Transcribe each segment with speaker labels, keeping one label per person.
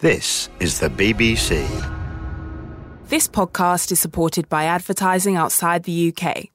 Speaker 1: This is the BBC.
Speaker 2: This podcast is supported by advertising outside the UK.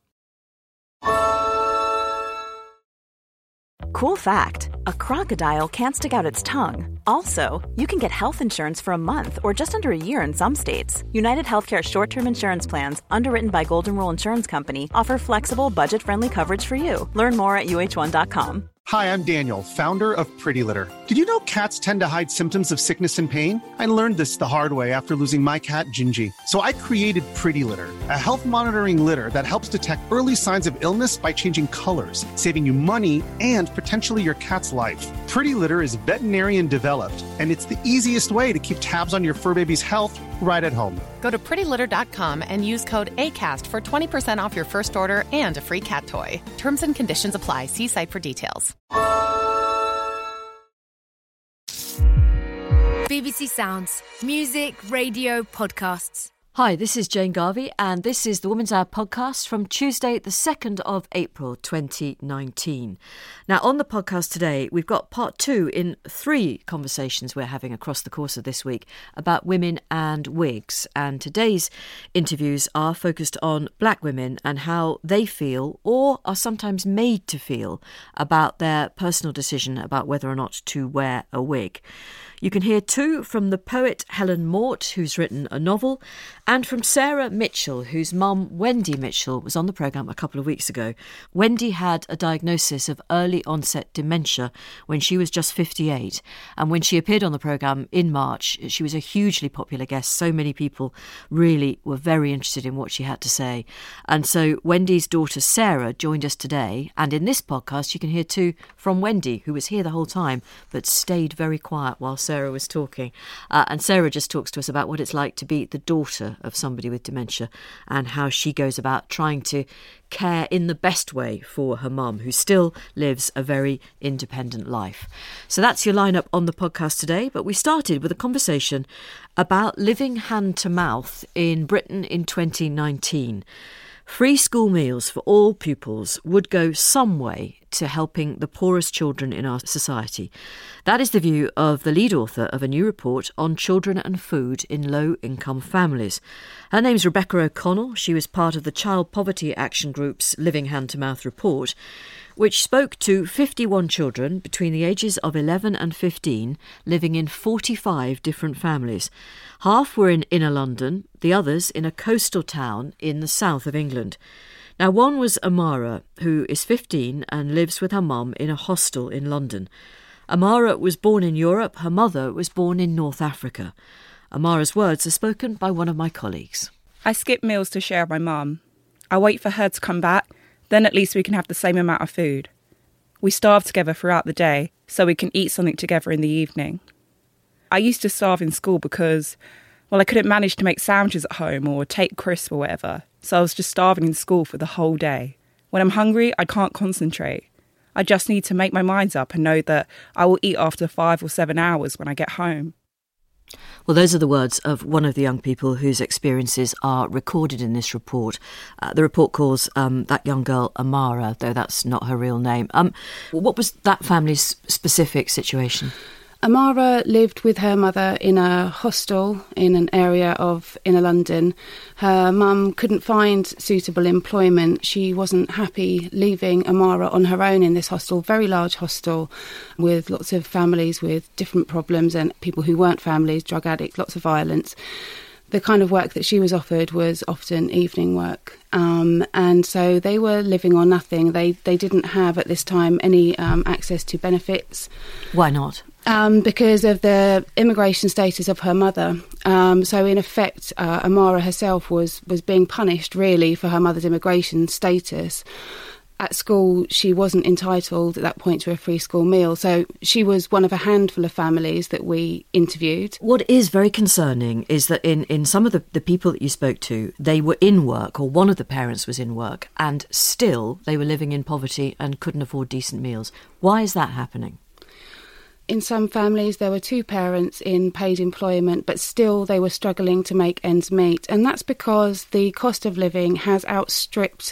Speaker 3: Cool fact, a crocodile can't stick out its tongue. Also, you can get health insurance for a month or just under a year in some states. United Healthcare short-term insurance plans, underwritten by Golden Rule Insurance Company, offer flexible, budget-friendly coverage for you. Learn more at uh1.com.
Speaker 4: Hi, I'm Daniel, founder of Pretty Litter. Did you know cats tend to hide symptoms of sickness and pain? I learned this the hard way after losing my cat, Gingy. So I created Pretty Litter, a health monitoring litter that helps detect early signs of illness by changing colors, saving you money and potentially your cat's life. Pretty Litter is veterinarian developed, and it's the easiest way to keep tabs on your fur baby's health right at home.
Speaker 5: Go to prettylitter.com and use code ACAST for 20% off your first order and a free cat toy. Terms and conditions apply. See site for details.
Speaker 6: BBC Sounds. Music, radio, podcasts.
Speaker 7: Hi, this is Jane Garvey, and this is the Woman's Hour podcast from Tuesday, the 2nd of April 2019. Now, on the podcast today, we've got part 2 in 3 conversations we're having across the course of this week about women and wigs. And today's interviews are focused on black women and how they feel, or are sometimes made to feel, about their personal decision about whether or not to wear a wig. You can hear 2 from the poet Helen Mort, who's written a novel, and from Sarah Mitchell, whose mum, Wendy Mitchell, was on the programme a couple of weeks ago. Wendy had a diagnosis of early onset dementia when she was just 58. And when she appeared on the programme in March, she was a hugely popular guest. So many people really were very interested in what she had to say. And so Wendy's daughter Sarah joined us today. And in this podcast, you can hear 2 from Wendy, who was here the whole time, but stayed very quiet while Sarah was talking. And Sarah just talks to us about what it's like to be the daughter of somebody with dementia and how she goes about trying to care in the best way for her mum, who still lives a very independent life. So that's your lineup on the podcast today. But we started with a conversation about living hand to mouth in Britain in 2019. Free school meals for all pupils would go some way to helping the poorest children in our society. That is the view of the lead author of a new report on children and food in low-income families. Her name's Rebecca O'Connell. She was part of the Child Poverty Action Group's Living Hand to Mouth report, which spoke to 51 children between the ages of 11 and 15 living in 45 different families. Half were in inner London, the others in a coastal town in the south of England. Now, one was Amara, who is 15 and lives with her mum in a hostel in London. Amara was born in Europe. Her mother was born in North Africa. Amara's words are spoken by one of my colleagues.
Speaker 8: I skip meals to share with my mum. I wait for her to come back, then at least we can have the same amount of food. We starve together throughout the day, so we can eat something together in the evening. I used to starve in school because, I couldn't manage to make sandwiches at home or take crisps or whatever, so I was just starving in school for the whole day. When I'm hungry, I can't concentrate. I just need to make my mind up and know that I will eat after 5 or 7 hours when I get home.
Speaker 7: Well, those are the words of one of the young people whose experiences are recorded in this report. The report calls that young girl Amara, though that's not her real name. What was that family's specific situation?
Speaker 9: Amara lived with her mother in a hostel in an area of inner London. Her mum couldn't find suitable employment. She wasn't happy leaving Amara on her own in this hostel, very large hostel with lots of families with different problems and people who weren't families, drug addicts, lots of violence. The kind of work that she was offered was often evening work. And so they were living on nothing. They didn't have at this time any access to benefits.
Speaker 7: Why not?
Speaker 9: Because of the immigration status of her mother. So in effect, Amara herself was being punished really for her mother's immigration status. At school, she wasn't entitled at that point to a free school meal. So she was one of a handful of families that we interviewed.
Speaker 7: What is very concerning is that in some of the people that you spoke to, they were in work, or one of the parents was in work, and still they were living in poverty and couldn't afford decent meals. Why is that happening?
Speaker 9: In some families, there were 2 parents in paid employment, but still they were struggling to make ends meet. And that's because the cost of living has outstripped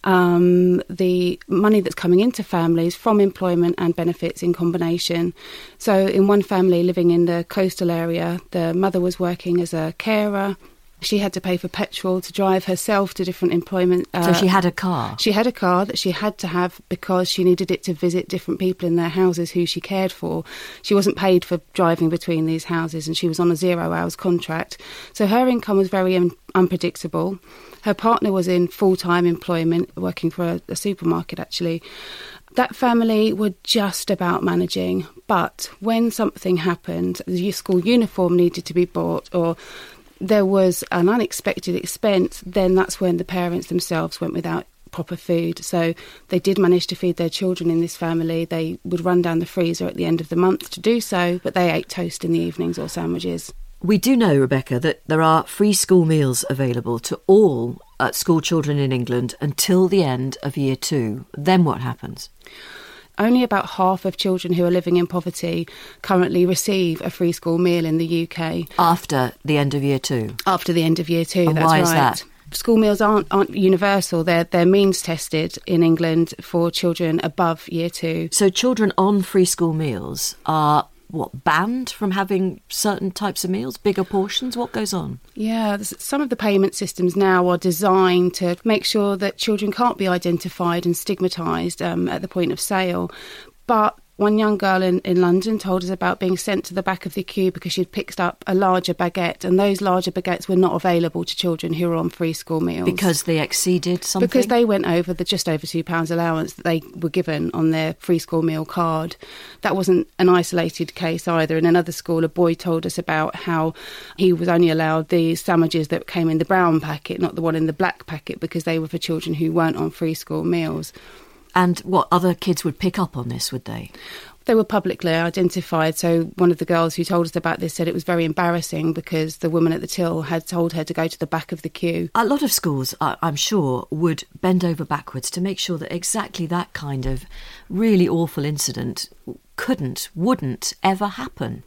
Speaker 9: the money that's coming into families from employment and benefits in combination. So in one family living in the coastal area, the mother was working as a carer. She had to pay for petrol to drive herself to different employment.
Speaker 7: So she had a car?
Speaker 9: She had a car that she had to have because she needed it to visit different people in their houses who she cared for. She wasn't paid for driving between these houses, and she was on a 0-hours contract. So her income was very unpredictable. Her partner was in full-time employment, working for a supermarket, actually. That family were just about managing. But when something happened, the school uniform needed to be bought, or there was an unexpected expense, then that's when the parents themselves went without proper food. So they did manage to feed their children in this family. They would run down the freezer at the end of the month to do so, but they ate toast in the evenings or sandwiches.
Speaker 7: We do know, Rebecca, that there are free school meals available to all school children in England until the end of Year 2. Then what happens?
Speaker 9: Only about half of children who are living in poverty currently receive a free school meal in the UK.
Speaker 7: After the end of Year 2? After
Speaker 9: the end of Year 2,
Speaker 7: and
Speaker 9: that's
Speaker 7: why
Speaker 9: right.
Speaker 7: Is that?
Speaker 9: School meals aren't universal. They're means tested in England for children above Year 2.
Speaker 7: So children on free school meals are banned from having certain types of meals, bigger portions? What goes on?
Speaker 9: Yeah, some of the payment systems now are designed to make sure that children can't be identified and stigmatised at the point of sale. But one young girl in London told us about being sent to the back of the queue because she'd picked up a larger baguette, and those larger baguettes were not available to children who were on free school meals.
Speaker 7: Because they exceeded something?
Speaker 9: Because they went over the just over £2 allowance that they were given on their free school meal card. That wasn't an isolated case either. In another school, a boy told us about how he was only allowed the sandwiches that came in the brown packet, not the one in the black packet, because they were for children who weren't on free school meals.
Speaker 7: And what, other kids would pick up on this, would they?
Speaker 9: They were publicly identified. So one of the girls who told us about this said it was very embarrassing because the woman at the till had told her to go to the back of the queue.
Speaker 7: A lot of schools, I'm sure, would bend over backwards to make sure that exactly that kind of really awful incident wouldn't ever happen.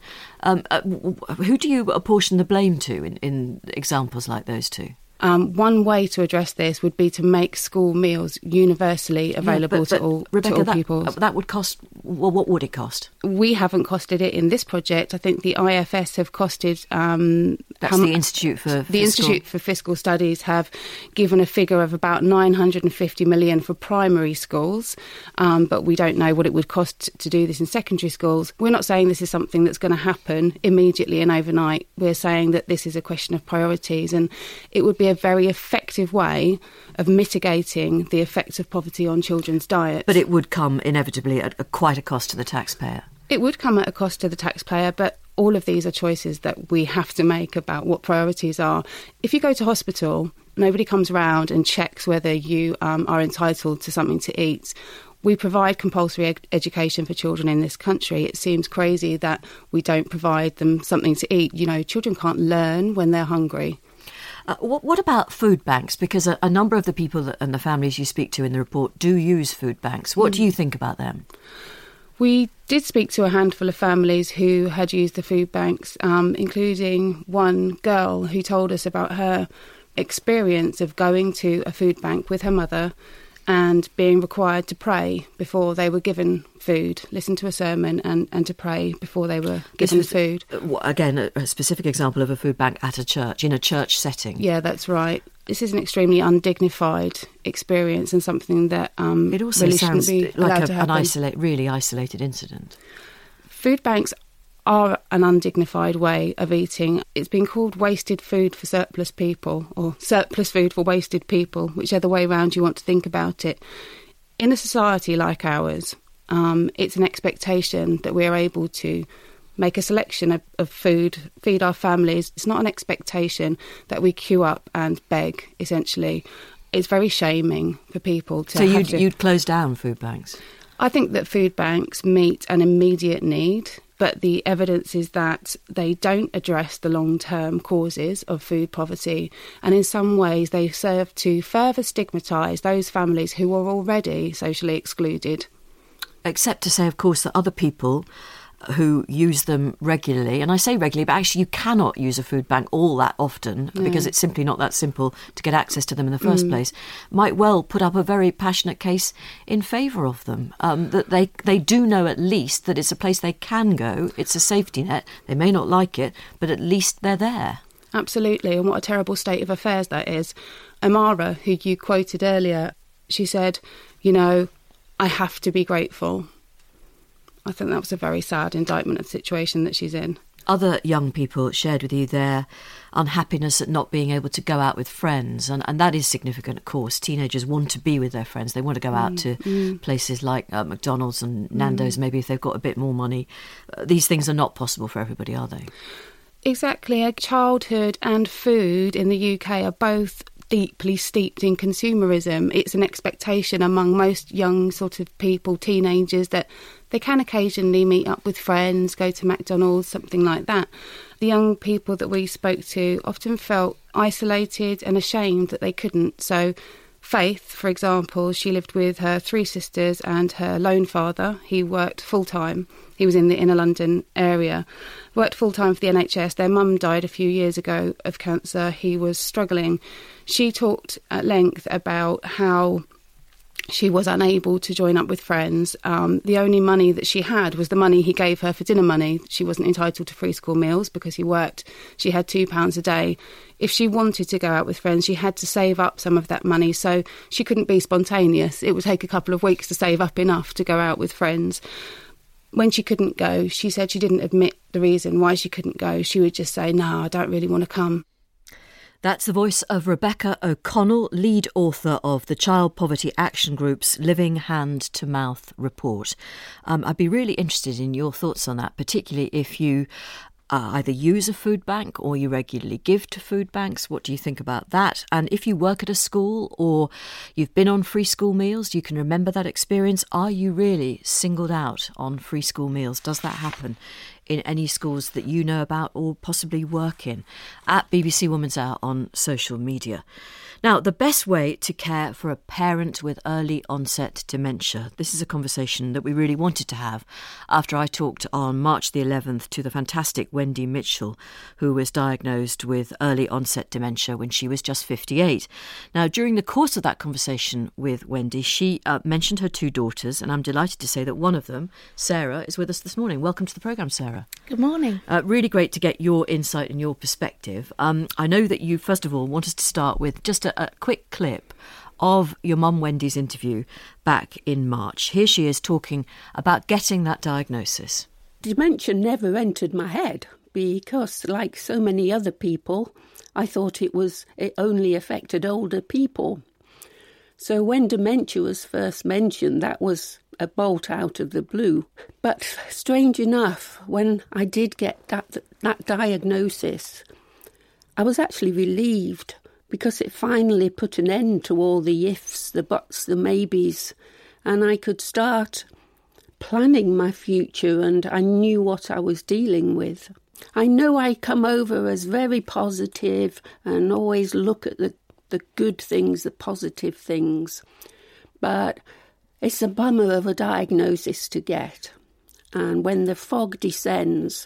Speaker 7: Who do you apportion the blame to in examples like those two?
Speaker 9: One way to address this would be to make school meals universally available to all pupils.
Speaker 7: That would cost, well, what would it cost?
Speaker 9: We haven't costed it in this project. I think the IFS have costed...
Speaker 7: That's the Institute for Fiscal...
Speaker 9: The Institute for Fiscal Studies have given a figure of about 950 million for primary schools, but we don't know what it would cost to do this in secondary schools. We're not saying this is something that's going to happen immediately and overnight. We're saying that this is a question of priorities, and it would be a very effective way of mitigating the effects of poverty on children's diets.
Speaker 7: But it would come inevitably at quite a cost to the taxpayer.
Speaker 9: It would come at a cost to the taxpayer, but all of these are choices that we have to make about what priorities are. If you go to hospital, nobody comes round and checks whether you are entitled to something to eat. We provide compulsory education for children in this country. It seems crazy that we don't provide them something to eat. You know, children can't learn when they're hungry.
Speaker 7: What about food banks? Because a number of the people and the families you speak to in the report do use food banks. What do you think about them?
Speaker 9: We did speak to a handful of families who had used the food banks, including one girl who told us about her experience of going to a food bank with her mother and being required to pray before they were given food, listen to a sermon and to pray before they were given food.
Speaker 7: Again, a specific example of a food bank at a church, in a church setting.
Speaker 9: Yeah, that's right. This is an extremely undignified experience and something that
Speaker 7: it also
Speaker 9: really
Speaker 7: sounds
Speaker 9: shouldn't be allowed to happen.
Speaker 7: An really isolated incident.
Speaker 9: Food banks are an undignified way of eating. It's been called wasted food for surplus people, or surplus food for wasted people, whichever way round you want to think about it. In a society like ours, it's an expectation that we're able to make a selection of food, feed our families. It's not an expectation that we queue up and beg, essentially. It's very shaming for people to
Speaker 7: So you'd close down food banks?
Speaker 9: I think that food banks meet an immediate need, but the evidence is that they don't address the long-term causes of food poverty, and in some ways they serve to further stigmatise those families who are already socially excluded.
Speaker 7: Except to say, of course, that other people who use them regularly, and I say regularly, but actually you cannot use a food bank all that often because it's simply not that simple to get access to them in the first place, might well put up a very passionate case in favour of them. That they do know at least that it's a place they can go, it's a safety net, they may not like it, but at least they're there.
Speaker 9: Absolutely, and what a terrible state of affairs that is. Amara, who you quoted earlier, she said, I have to be grateful. I think that was a very sad indictment of the situation that she's in.
Speaker 7: Other young people shared with you their unhappiness at not being able to go out with friends, and that is significant, of course. Teenagers want to be with their friends. They want to go out to places like McDonald's and Nando's, maybe if they've got a bit more money. These things are not possible for everybody, are they?
Speaker 9: Exactly. Childhood and food in the UK are both deeply steeped in consumerism. It's an expectation among most young sort of people, teenagers, that they can occasionally meet up with friends, go to McDonald's, something like that. The young people that we spoke to often felt isolated and ashamed that they couldn't. So Faith, for example, she lived with her 3 sisters and her lone father. He worked full-time. He was in the inner London area. Worked full-time for the NHS. Their mum died a few years ago of cancer. He was struggling. She talked at length about how she was unable to join up with friends. The only money that she had was the money he gave her for dinner money. She wasn't entitled to free school meals because he worked. She had £2 a day. If she wanted to go out with friends, she had to save up some of that money, so she couldn't be spontaneous. It would take a couple of weeks to save up enough to go out with friends. When she couldn't go, she said she didn't admit the reason why she couldn't go. She would just say, "No, I don't really want to come."
Speaker 7: That's the voice of Rebecca O'Connell, lead author of the Child Poverty Action Group's Living Hand to Mouth report. I'd be really interested in your thoughts on that, particularly if you either use a food bank or you regularly give to food banks. What do you think about that? And if you work at a school or you've been on free school meals, you can remember that experience. Are you really singled out on free school meals? Does that happen in any schools that you know about or possibly work in? At BBC Woman's Hour on social media. Now, the best way to care for a parent with early onset dementia. This is a conversation that we really wanted to have after I talked on March the 11th to the fantastic Wendy Mitchell, who was diagnosed with early onset dementia when she was just 58. Now, during the course of that conversation with Wendy, she mentioned her 2 daughters, and I'm delighted to say that one of them, Sarah, is with us this morning. Welcome to the programme, Sarah.
Speaker 10: Good morning.
Speaker 7: Really great to get your insight and your perspective. I know that you, first of all, want us to start with just a quick clip of your mum Wendy's interview back in March. Here she is talking about getting that diagnosis.
Speaker 10: Dementia never entered my head because, like so many other people, I thought it only affected older people. So when dementia was first mentioned, that was a bolt out of the blue. But strange enough, when I did get that diagnosis, I was actually relieved because it finally put an end to all the ifs, the buts, the maybes, and I could start planning my future, and I knew what I was dealing with. I know I come over as very positive and always look at the good things, the positive things, but it's a bummer of a diagnosis to get. And when the fog descends,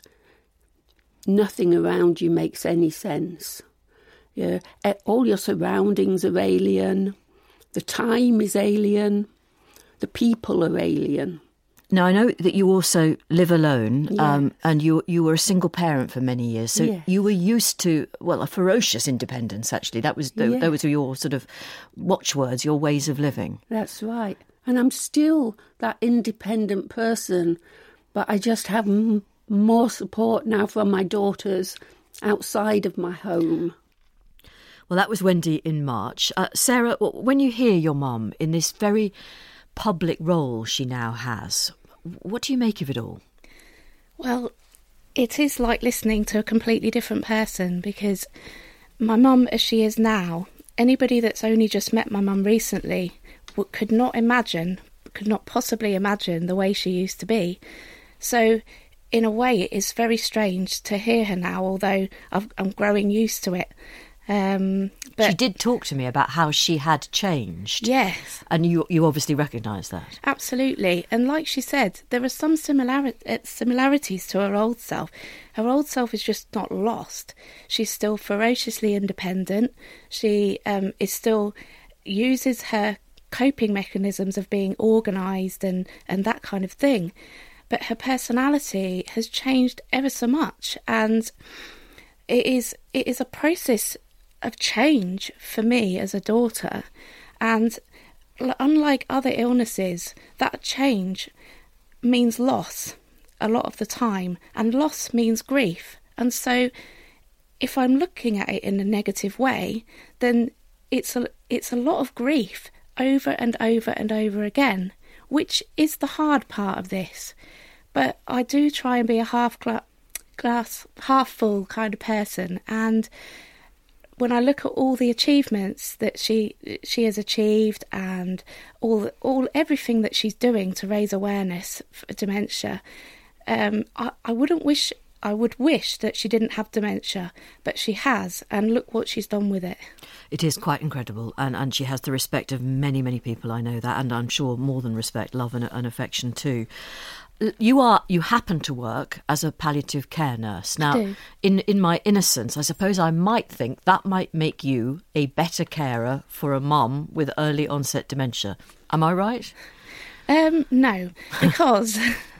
Speaker 10: nothing around you makes any sense. Yeah, all your surroundings are alien, the time is alien, the people are alien.
Speaker 7: Now, I know that you also live alone,
Speaker 10: Yes.
Speaker 7: and you were a single parent for many years, so
Speaker 10: Yes.
Speaker 7: you were used to, a ferocious independence, actually. Those were your sort of watchwords, your ways of living.
Speaker 10: That's right. And I'm still that independent person, but I just have more support now from my daughters outside of my home.
Speaker 7: Well, that was Wendy in March. Sarah, when you hear your mum in this very public role she now has, what do you make of it all?
Speaker 11: Well, it is like listening to a completely different person, because my mum, as she is now, anybody that's only just met my mum recently could not possibly imagine the way she used to be. So, in a way, it is very strange to hear her now, although I'm growing used to it.
Speaker 7: But she did talk to me about how she had changed.
Speaker 11: Yes.
Speaker 7: And you obviously recognise that.
Speaker 11: Absolutely. And like she said, there are some similarities to her old self. Her old self is just not lost. She's still ferociously independent. She is still uses her coping mechanisms of being organised and that kind of thing. But her personality has changed ever so much. And it is a process of change for me as a daughter, and unlike other illnesses, that change means loss a lot of the time, and loss means grief. And so if I'm looking at it in a negative way, then it's a lot of grief over and over and over again, which is the hard part of this. But I do try and be a half glass half full kind of person, and when I look at all the achievements that she has achieved and everything that she's doing to raise awareness for dementia, I would wish that she didn't have dementia, but she has, and look what she's done with it.
Speaker 7: It is quite incredible, and she has the respect of many, many people, I know that, and I'm sure more than respect, love and affection too. You happen to work as a palliative care nurse. Now, in my innocence, I suppose I might think that might make you a better carer for a mum with early onset dementia. Am I right?
Speaker 11: No, because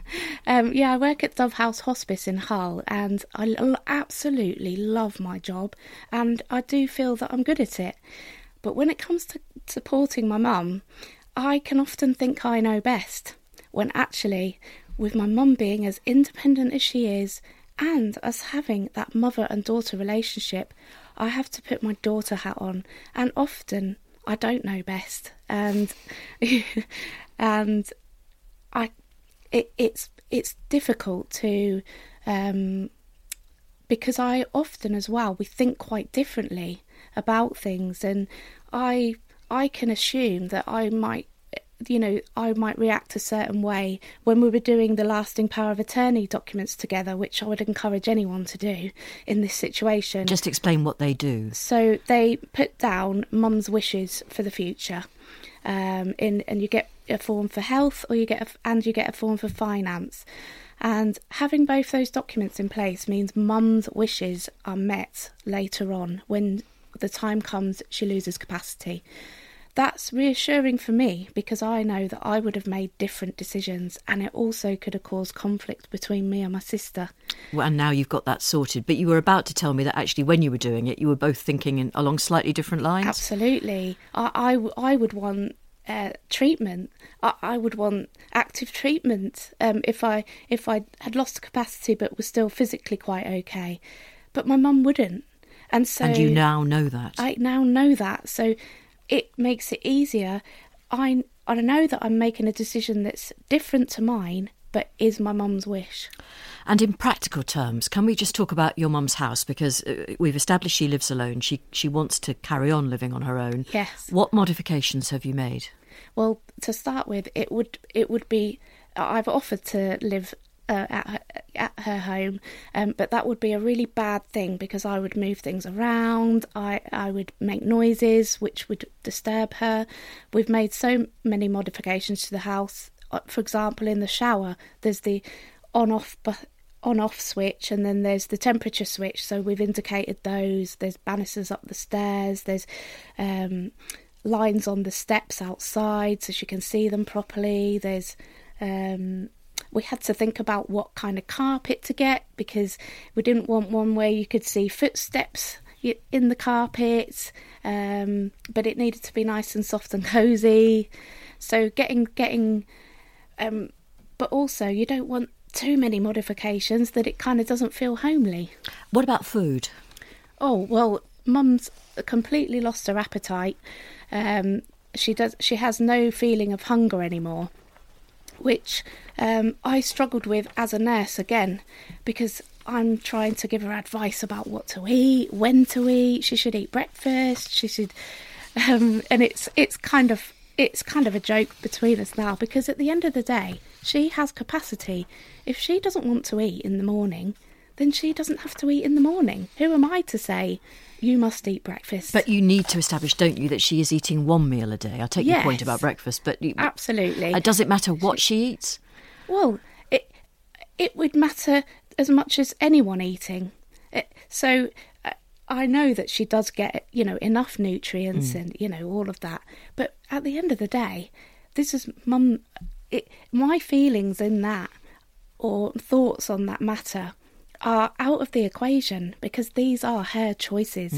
Speaker 11: I work at Dove House Hospice in Hull, and I absolutely love my job, and I do feel that I'm good at it. But when it comes to supporting my mum, I can often think I know best, when actually, with my mum being as independent as she is, and us having that mother and daughter relationship, I have to put my daughter hat on, and often I don't know best, and it's difficult to because I often as well, we think quite differently about things, and I can assume that I might react a certain way when we were doing the lasting power of attorney documents together, which I would encourage anyone to do in this situation.
Speaker 7: Just explain what they do.
Speaker 11: So they put down mum's wishes for the future, and you get a form for health, or you get a form for finance. And having both those documents in place means mum's wishes are met later on when the time comes she loses capacity. That's reassuring for me, because I know that I would have made different decisions, and it also could have caused conflict between me and my sister.
Speaker 7: Well, and now you've got that sorted. But you were about to tell me that actually when you were doing it, you were both thinking along slightly different lines?
Speaker 11: Absolutely. I would want treatment. I would want active treatment if I had lost capacity but was still physically quite okay. But my mum wouldn't. And you
Speaker 7: now know that?
Speaker 11: I now know that. So it makes it easier. I know that I'm making a decision that's different to mine, but is my mum's wish.
Speaker 7: And in practical terms, can we just talk about your mum's house? Because we've established she lives alone. She wants to carry on living on her own.
Speaker 11: Yes.
Speaker 7: What modifications have you made?
Speaker 11: Well, to start with, it would be, I've offered to live at her home, but that would be a really bad thing, because I would move things around, I would make noises which would disturb her. We've made so many modifications to the house. For example, in the shower, there's the on-off switch, and then there's the temperature switch, so we've indicated those. There's banisters up the stairs, there's lines on the steps outside so she can see them properly. There's we had to think about what kind of carpet to get, because we didn't want one where you could see footsteps in the carpet, but it needed to be nice and soft and cosy. So getting but also you don't want too many modifications that it kind of doesn't feel homely.
Speaker 7: What about food?
Speaker 11: Oh, well, Mum's completely lost her appetite. She has no feeling of hunger anymore, which I struggled with as a nurse again, because I'm trying to give her advice about what to eat, when to eat. She should eat breakfast. She should, and it's kind of a joke between us now, because at the end of the day, she has capacity. If she doesn't want to eat in the morning, then she doesn't have to eat in the morning. Who am I to say you must eat breakfast?
Speaker 7: But you need to establish, don't you, that she is eating one meal a day. I take your point about breakfast, but
Speaker 11: absolutely.
Speaker 7: Does it matter what she eats?
Speaker 11: Well, it would matter as much as anyone eating. So I know that she does get, enough nutrients and, all of that. But at the end of the day, this is Mum. My feelings in that, or thoughts on that matter, are out of the equation because these are her choices.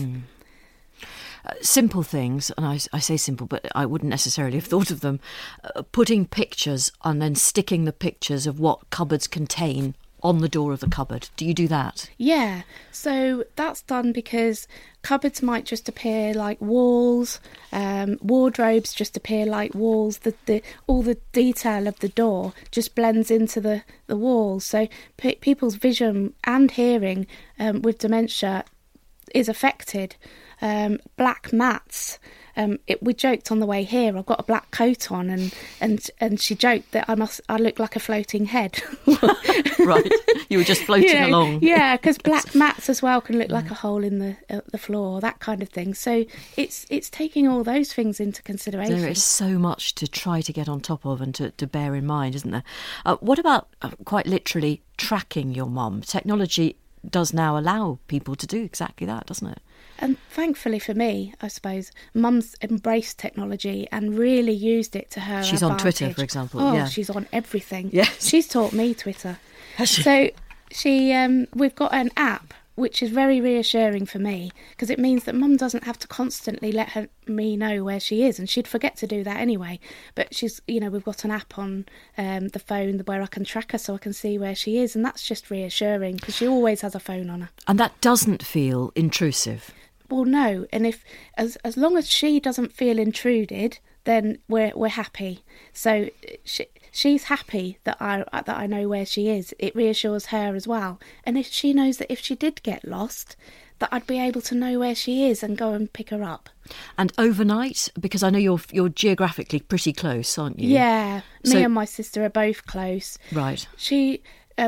Speaker 7: Simple things, and I say simple, but I wouldn't necessarily have thought of them. Putting pictures and then sticking the pictures of what cupboards contain on the door of the cupboard. Do you do that?
Speaker 11: Yeah, so that's done because cupboards might just appear like walls, wardrobes just appear like walls, all the detail of the door just blends into the walls. So people's vision and hearing with dementia is affected. Black mats. We joked on the way here. I've got a black coat on, and she joked that I look like a floating head.
Speaker 7: Right, you were just floating along.
Speaker 11: Yeah, because black mats as well can look like a hole in the floor, that kind of thing. So it's taking all those things into consideration.
Speaker 7: There is so much to try to get on top of and to bear in mind, isn't there? What about quite literally tracking your mum? Technology does now allow people to do exactly that, doesn't it?
Speaker 11: And thankfully for me, I suppose, Mum's embraced technology and really used it to her
Speaker 7: She's
Speaker 11: advantage.
Speaker 7: on Twitter, for example.
Speaker 11: Oh,
Speaker 7: yeah.
Speaker 11: She's on everything.
Speaker 7: Yes.
Speaker 11: She's taught me Twitter.
Speaker 7: Has she?
Speaker 11: So we've got an app which is very reassuring for me because it means that Mum doesn't have to constantly let me know where she is, and she'd forget to do that anyway. But she's, we've got an app on the phone where I can track her so I can see where she is, and that's just reassuring because she always has a phone on her.
Speaker 7: And that doesn't feel intrusive?
Speaker 11: Well, no, and if as long as she doesn't feel intruded, then we're happy. So she's happy that I know where she is. It reassures her as well. And if she knows that if she did get lost, that I'd be able to know where she is and go and pick her up.
Speaker 7: And overnight, because I know you're geographically pretty close, aren't you?
Speaker 11: Yeah, me and my sister are both close.
Speaker 7: Right.
Speaker 11: She,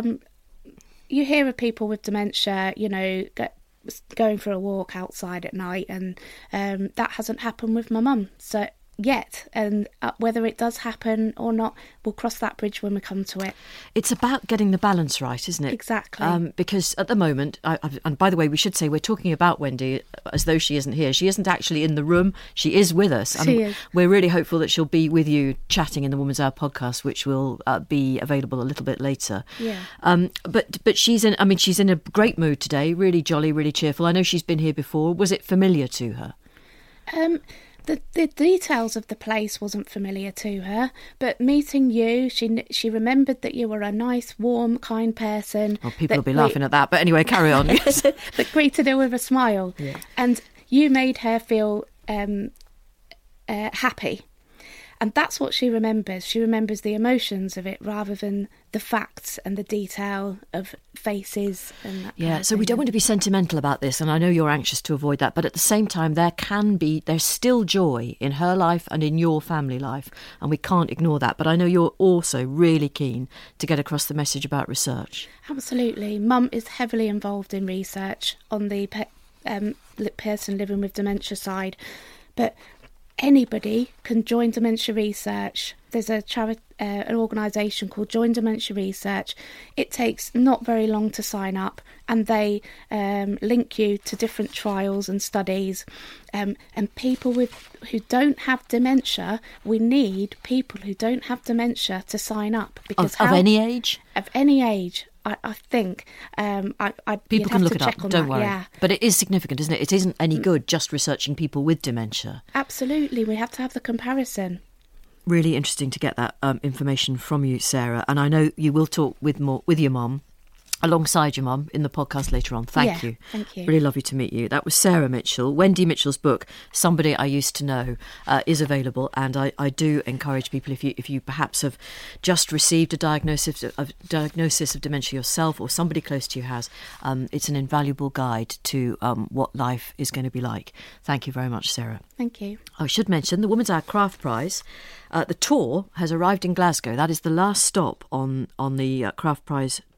Speaker 11: you hear of people with dementia, going for a walk outside at night, and that hasn't happened with my mum yet, and whether it does happen or not, we'll cross that bridge when we come to it.
Speaker 7: It's about getting the balance right, isn't it?
Speaker 11: Exactly.
Speaker 7: Because at the moment, and by the way, we should say we're talking about Wendy as though she isn't here. She isn't actually in the room. She is with us.
Speaker 11: She is. We're
Speaker 7: really hopeful that she'll be with you chatting in the Woman's Hour podcast, which will be available a little bit later.
Speaker 11: Yeah.
Speaker 7: But she's in a great mood today, really jolly, really cheerful. I know she's been here before. Was it familiar to her?
Speaker 11: The details of the place wasn't familiar to her, but meeting you, she remembered that you were a nice, warm, kind person.
Speaker 7: Oh, people will be laughing at that, but anyway, carry on. Yes.
Speaker 11: That greeted her with a smile.
Speaker 7: Yeah.
Speaker 11: And you made her feel happy. And that's what she remembers. She remembers the emotions of it rather than the facts and the detail of faces and that.
Speaker 7: Yeah, so we don't want to be sentimental about this, and I know you're anxious to avoid that, but at the same time, there's still joy in her life and in your family life, and we can't ignore that. But I know you're also really keen to get across the message about research.
Speaker 11: Absolutely. Mum is heavily involved in research on the person living with dementia side, but anybody can join Dementia Research. There's an organisation called Join Dementia Research. It takes not very long to sign up, and they link you to different trials and studies. And people who don't have dementia, we need people who don't have dementia to sign up. Because
Speaker 7: of any age?
Speaker 11: Of any age. I think
Speaker 7: people can look it up. Don't worry.
Speaker 11: Yeah.
Speaker 7: But it is significant, isn't it? It isn't any good just researching people with dementia.
Speaker 11: Absolutely, we have to have the comparison.
Speaker 7: Really interesting to get that information from you, Sarah. And I know you will talk with your mum, alongside your mum, in the podcast later on. Thank you.
Speaker 11: Thank you.
Speaker 7: Really lovely to meet you. That was Sarah Mitchell. Wendy Mitchell's book, Somebody I Used to Know, is available, and I do encourage people, if you perhaps have just received a diagnosis of dementia yourself, or somebody close to you has, it's an invaluable guide to what life is going to be like. Thank you very much, Sarah.
Speaker 11: Thank you.
Speaker 7: I should mention the Woman's Hour Craft Prize. The tour has arrived in Glasgow. That is the last stop on the Craft Prize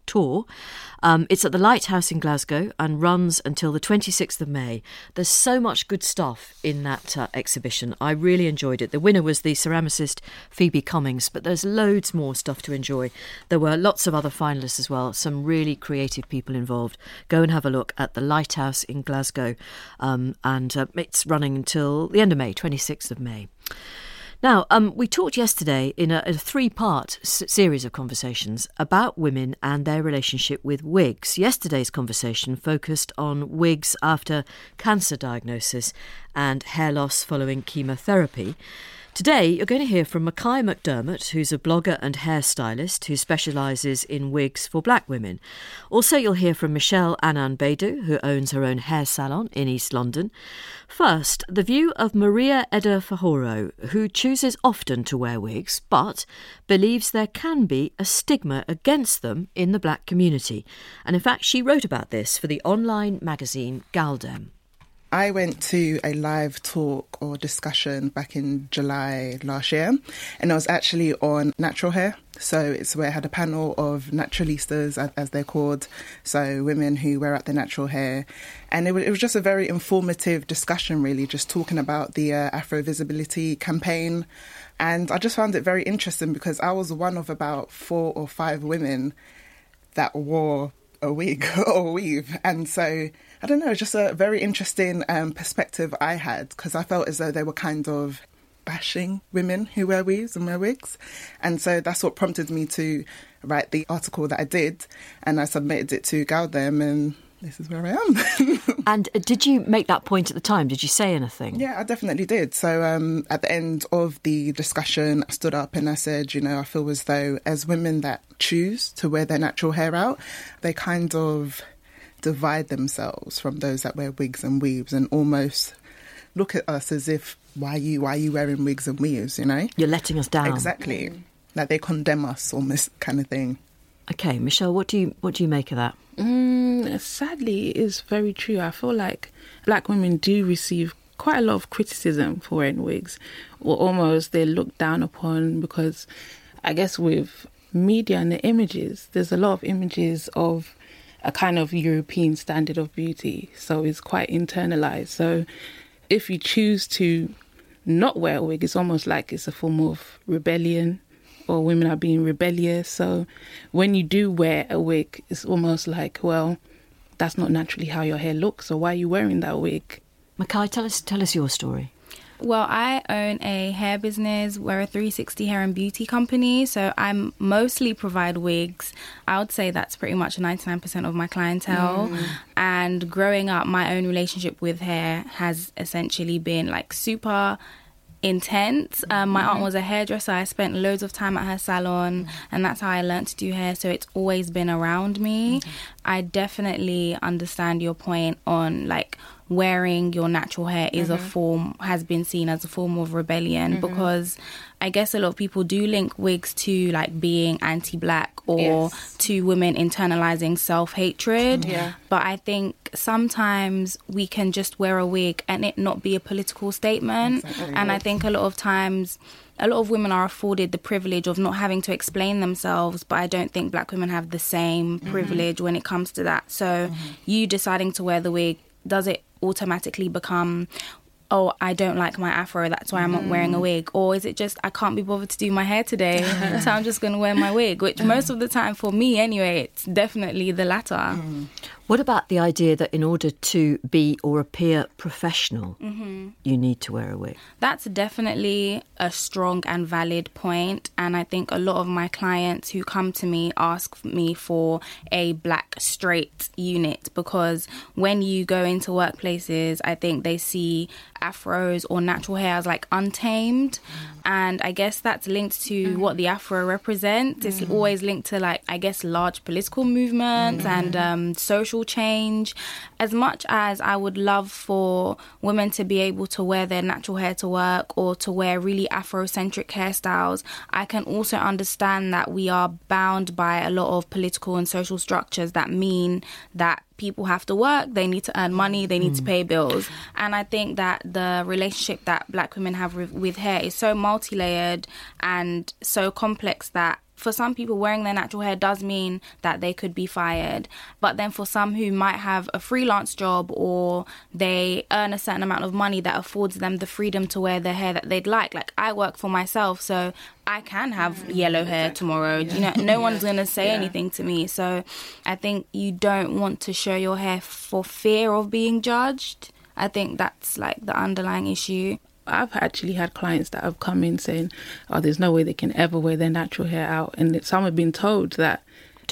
Speaker 7: tour. It's at the Lighthouse in Glasgow and runs until the 26th of May. There's so much good stuff in that exhibition. I really enjoyed it. The winner was the ceramicist Phoebe Cummings, but there's loads more stuff to enjoy. There were lots of other finalists as well, some really creative people involved. Go and have a look at the Lighthouse in Glasgow, and it's running until the end of May, 26th of May. Now, we talked yesterday in a three-part series of conversations about women and their relationship with wigs. Yesterday's conversation focused on wigs after cancer diagnosis and hair loss following chemotherapy. Today, you're going to hear from Mackay McDermott, who's a blogger and hairstylist who specialises in wigs for black women. Also, you'll hear from Michelle Anand Baidu, who owns her own hair salon in East London. First, the view of Maria Eda Fajoro, who chooses often to wear wigs, but believes there can be a stigma against them in the black community. And in fact, she wrote about this for the online magazine Galdem.
Speaker 12: I went to a live talk or discussion back in July last year, and it was actually on natural hair. So it's where I had a panel of naturalistas, as they're called, so women who wear out their natural hair. And it was just a very informative discussion, really, just talking about the Afro Visibility campaign. And I just found it very interesting because I was one of about 4 or 5 women that wore a wig or weave. And so, I don't know, just a very interesting perspective I had, because I felt as though they were kind of bashing women who wear weaves and wear wigs. And so that's what prompted me to write the article that I did, and I submitted it to Galdem, and this is where I am.
Speaker 7: And did you make that point at the time? Did you say anything?
Speaker 12: Yeah, I definitely did. So at the end of the discussion, I stood up and I said, you know, I feel as though as women that choose to wear their natural hair out, they kind of divide themselves from those that wear wigs and weaves and almost look at us as if, why are you wearing wigs and weaves, you know?
Speaker 7: You're letting us down.
Speaker 12: Exactly. Like they condemn us almost, kind of thing.
Speaker 7: Okay, Michelle, what do you make of that?
Speaker 13: Sadly, it is very true. I feel like black women do receive quite a lot of criticism for wearing wigs, or almost they're looked down upon because I guess with media and the images, there's a lot of images of a kind of European standard of beauty. So it's quite internalized. So if you choose to not wear a wig, it's almost like it's a form of rebellion, or women are being rebellious. So when you do wear a wig, it's almost like, well, that's not naturally how your hair looks, so why are you wearing that wig?
Speaker 7: Mackay, tell us your story.
Speaker 14: Well, I own a hair business. We're a 360 hair and beauty company, so I mostly provide wigs. I would say that's pretty much 99% of my clientele. And growing up, my own relationship with hair has essentially been like super intense. My aunt was a hairdresser. I spent loads of time at her salon, and that's how I learned to do hair, so it's always been around me. I definitely understand your point on like wearing your natural hair is has been seen as a form of rebellion, because I guess a lot of people do link wigs to like being anti-black or to women internalizing self-hatred. But I think sometimes we can just wear a wig and it not be a political statement. And I think a lot of times a lot of women are afforded the privilege of not having to explain themselves, but I don't think black women have the same privilege when it comes to that. So you deciding to wear the wig, does it automatically become, oh, I don't like my afro, that's why I'm not wearing a wig? Or is it just, I can't be bothered to do my hair today, so I'm just going to wear my wig? Which most of the time, for me anyway, it's definitely the latter.
Speaker 7: What about the idea that in order to be or appear professional, you need to wear a wig?
Speaker 14: That's definitely a strong and valid point. And I think a lot of my clients who come to me ask me for a black straight unit, because when you go into workplaces, I think they see afros or natural hair as like untamed. And I guess that's linked to what the afro represents. It's always linked to like, I guess, large political movements and social change. As much as I would love for women to be able to wear their natural hair to work or to wear really Afrocentric hairstyles, I can also understand that we are bound by a lot of political and social structures that mean that people have to work, they need to earn money, they need to pay bills. And I think that the relationship that black women have with hair is so multi-layered and so complex that for some people, wearing their natural hair does mean that they could be fired. But then for some who might have a freelance job or they earn a certain amount of money that affords them the freedom to wear their hair that they'd like. Like, I work for myself, so I can have yellow hair tomorrow. Yeah. You know, no one's going to say anything to me. So I think you don't want to show your hair for fear of being judged. I think that's like the underlying issue.
Speaker 13: I've actually had clients that have come in saying, oh, there's no way they can ever wear their natural hair out. And some have been told that,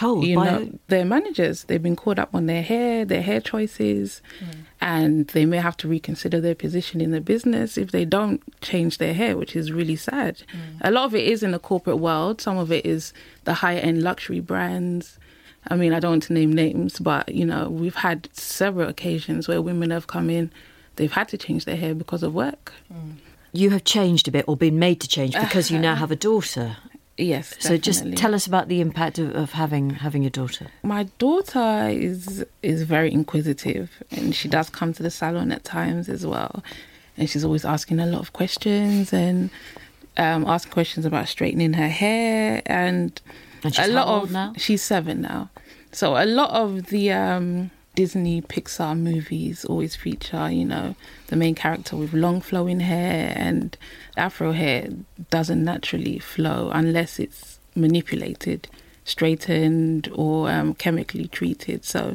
Speaker 13: their managers, they've been caught up on their hair choices, and they may have to reconsider their position in the business if they don't change their hair, which is really sad. A lot of it is in the corporate world. Some of it is the higher-end luxury brands. I mean, I don't want to name names, but, you know, we've had several occasions where women have come in, they've had to change their hair because of work.
Speaker 7: You have changed a bit, or been made to change, because you now have a daughter.
Speaker 13: Yes,
Speaker 7: definitely. So just tell us about the impact of having a daughter.
Speaker 13: My daughter is very inquisitive, and she does come to the salon at times as well. And she's always asking a lot of questions and asking questions about straightening her hair. And
Speaker 7: she's
Speaker 13: a lot
Speaker 7: how old
Speaker 13: of
Speaker 7: now?
Speaker 13: She's 7 now. So a lot of the Disney Pixar movies always feature, you know, the main character with long flowing hair, and Afro hair doesn't naturally flow unless it's manipulated, straightened, or chemically treated. So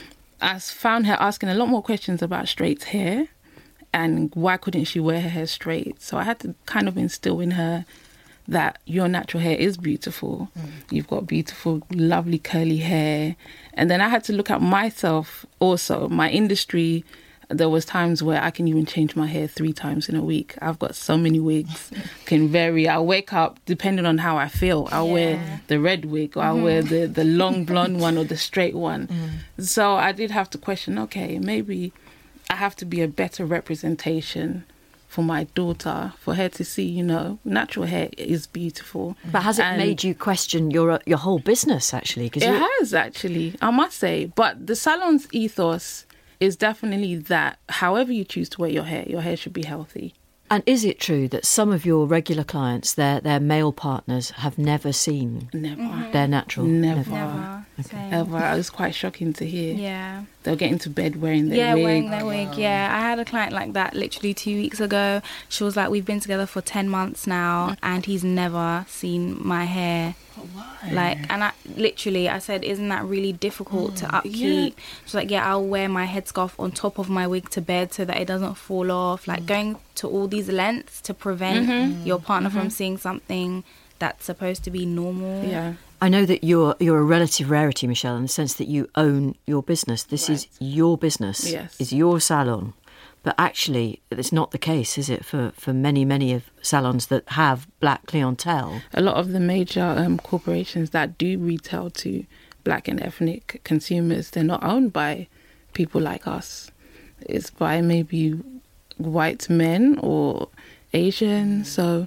Speaker 13: I found her asking a lot more questions about straight hair and why couldn't she wear her hair straight. So I had to kind of instill in her that your natural hair is beautiful. You've got beautiful, lovely curly hair. And then I had to look at myself also. My industry, there was times where I can even change my hair 3 times in a week. I've got so many wigs, can vary. I'll wake up, depending on how I feel, I'll wear the red wig, or I'll wear the long blonde one or the straight one. So I did have to question, okay, maybe I have to be a better representation for my daughter, for her to see, you know, natural hair is beautiful.
Speaker 7: But has it made you question your whole business, actually?
Speaker 13: It has, actually, I must say. But the salon's ethos is definitely that however you choose to wear your hair should be healthy.
Speaker 7: And is it true that some of your regular clients, their male partners, have never seen their natural?
Speaker 13: Never. Okay. Ever. It was quite shocking to hear.
Speaker 14: Yeah.
Speaker 13: They'll get into bed wearing their wig.
Speaker 14: Yeah, wearing their wig, yeah. I had a client like that literally 2 weeks ago. She was like, we've been together for 10 months now, and he's never seen my hair.
Speaker 13: Why?
Speaker 14: Like, and I said, isn't that really difficult to upkeep? Yeah. She's like, yeah, I'll wear my headscarf on top of my wig to bed so that it doesn't fall off. Like, going to all these lengths to prevent your partner from seeing something that's supposed to be normal.
Speaker 13: Yeah.
Speaker 7: I know that you're a relative rarity, Michelle, in the sense that you own your business. This is your business.
Speaker 13: Yes.
Speaker 7: It's your salon. But actually, it's not the case, is it, for many, many of salons that have black clientele?
Speaker 13: A lot of the major corporations that do retail to black and ethnic consumers, they're not owned by people like us. It's by maybe white men or Asian. So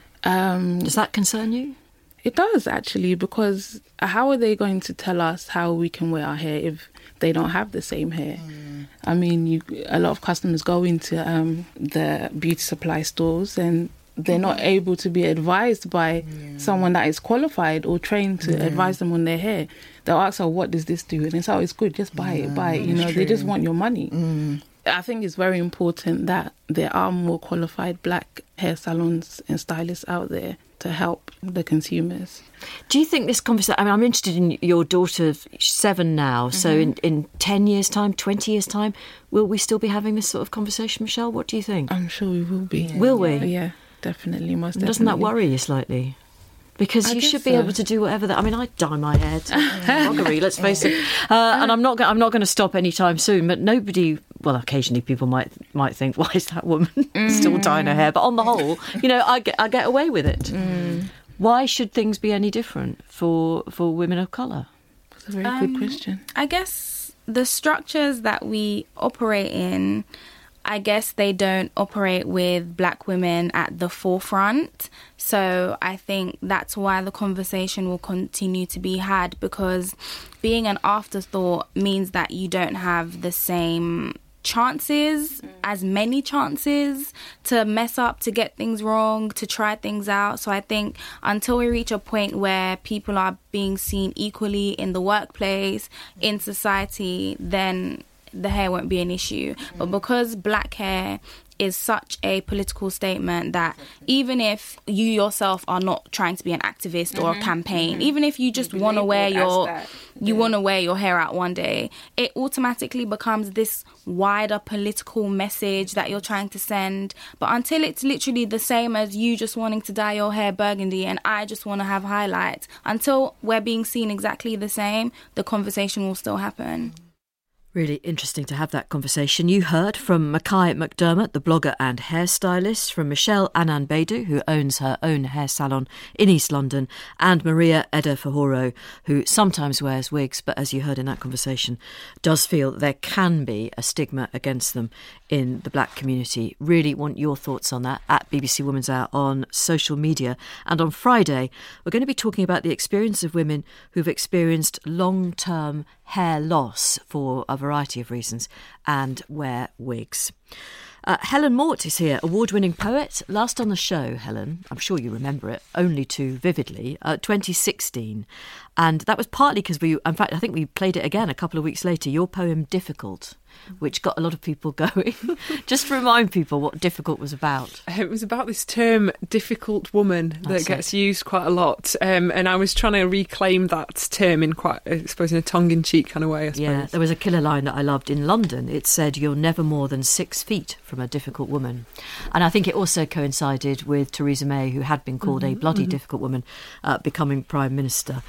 Speaker 7: does that concern you?
Speaker 13: It does, actually, because how are they going to tell us how we can wear our hair if they don't have the same hair? I mean, a lot of customers go into the beauty supply stores and they're not able to be advised by someone that is qualified or trained to advise them on their hair. They'll ask, oh, what does this do? And it's, oh, it's good, just buy it. You know, they just want your money. I think it's very important that there are more qualified black hair salons and stylists out there to help the consumers.
Speaker 7: Do you think this conversation, I mean, I'm interested in your daughter, 7 now, so in 10 years' time, 20 years' time, will we still be having this sort of conversation, Michelle? What do you think?
Speaker 13: I'm sure we will be.
Speaker 7: Yeah. Will we?
Speaker 13: Yeah, definitely, most definitely.
Speaker 7: Doesn't that worry you slightly? Because you should be able to do whatever I mean, I dye my hair to froggery, let's face it. And I'm not going to stop anytime soon, but nobody, well, occasionally people might think, why is that woman still dyeing her hair? But on the whole, you know, I get away with it. Why should things be any different for women of colour?
Speaker 13: That's a very good question.
Speaker 14: I guess the structures that we operate in, I guess they don't operate with black women at the forefront. So I think that's why the conversation will continue to be had, because being an afterthought means that you don't have the same chances as many chances to mess up, to get things wrong, to try things out. So I think until we reach a point where people are being seen equally in the workplace, in society, then the hair won't be an issue. But because black hair is such a political statement that even if you yourself are not trying to be an activist or a campaign, even if you just want to wear your hair out one day, it automatically becomes this wider political message that you're trying to send. But until it's literally the same as you just wanting to dye your hair burgundy and I just want to have highlights, until we're being seen exactly the same, the conversation will still happen.
Speaker 7: Really interesting to have that conversation. You heard from Mackay McDermott, the blogger and hairstylist, from Michelle Annan-Beidou, who owns her own hair salon in East London, and Maria Eder-Fahoro, who sometimes wears wigs, but as you heard in that conversation, does feel that there can be a stigma against them in the black community. Really want your thoughts on that at BBC Women's Hour on social media. And on Friday, we're going to be talking about the experience of women who've experienced long-term hair loss for a variety of reasons and wear wigs. Helen Mort is here, award-winning poet. Last on the show, Helen, I'm sure you remember it, only too vividly, 2016. And that was partly because I think we played it again a couple of weeks later, your poem Difficult, which got a lot of people going. Just to remind people what Difficult was about.
Speaker 15: It was about this term, difficult woman, that gets used quite a lot. And I was trying to reclaim that term in quite, I suppose, in a tongue-in-cheek kind of way, I suppose.
Speaker 7: Yeah, there was a killer line that I loved in London. It said, "You're never more than 6 feet from a difficult woman." And I think it also coincided with Theresa May, who had been called a bloody difficult woman, becoming Prime Minister.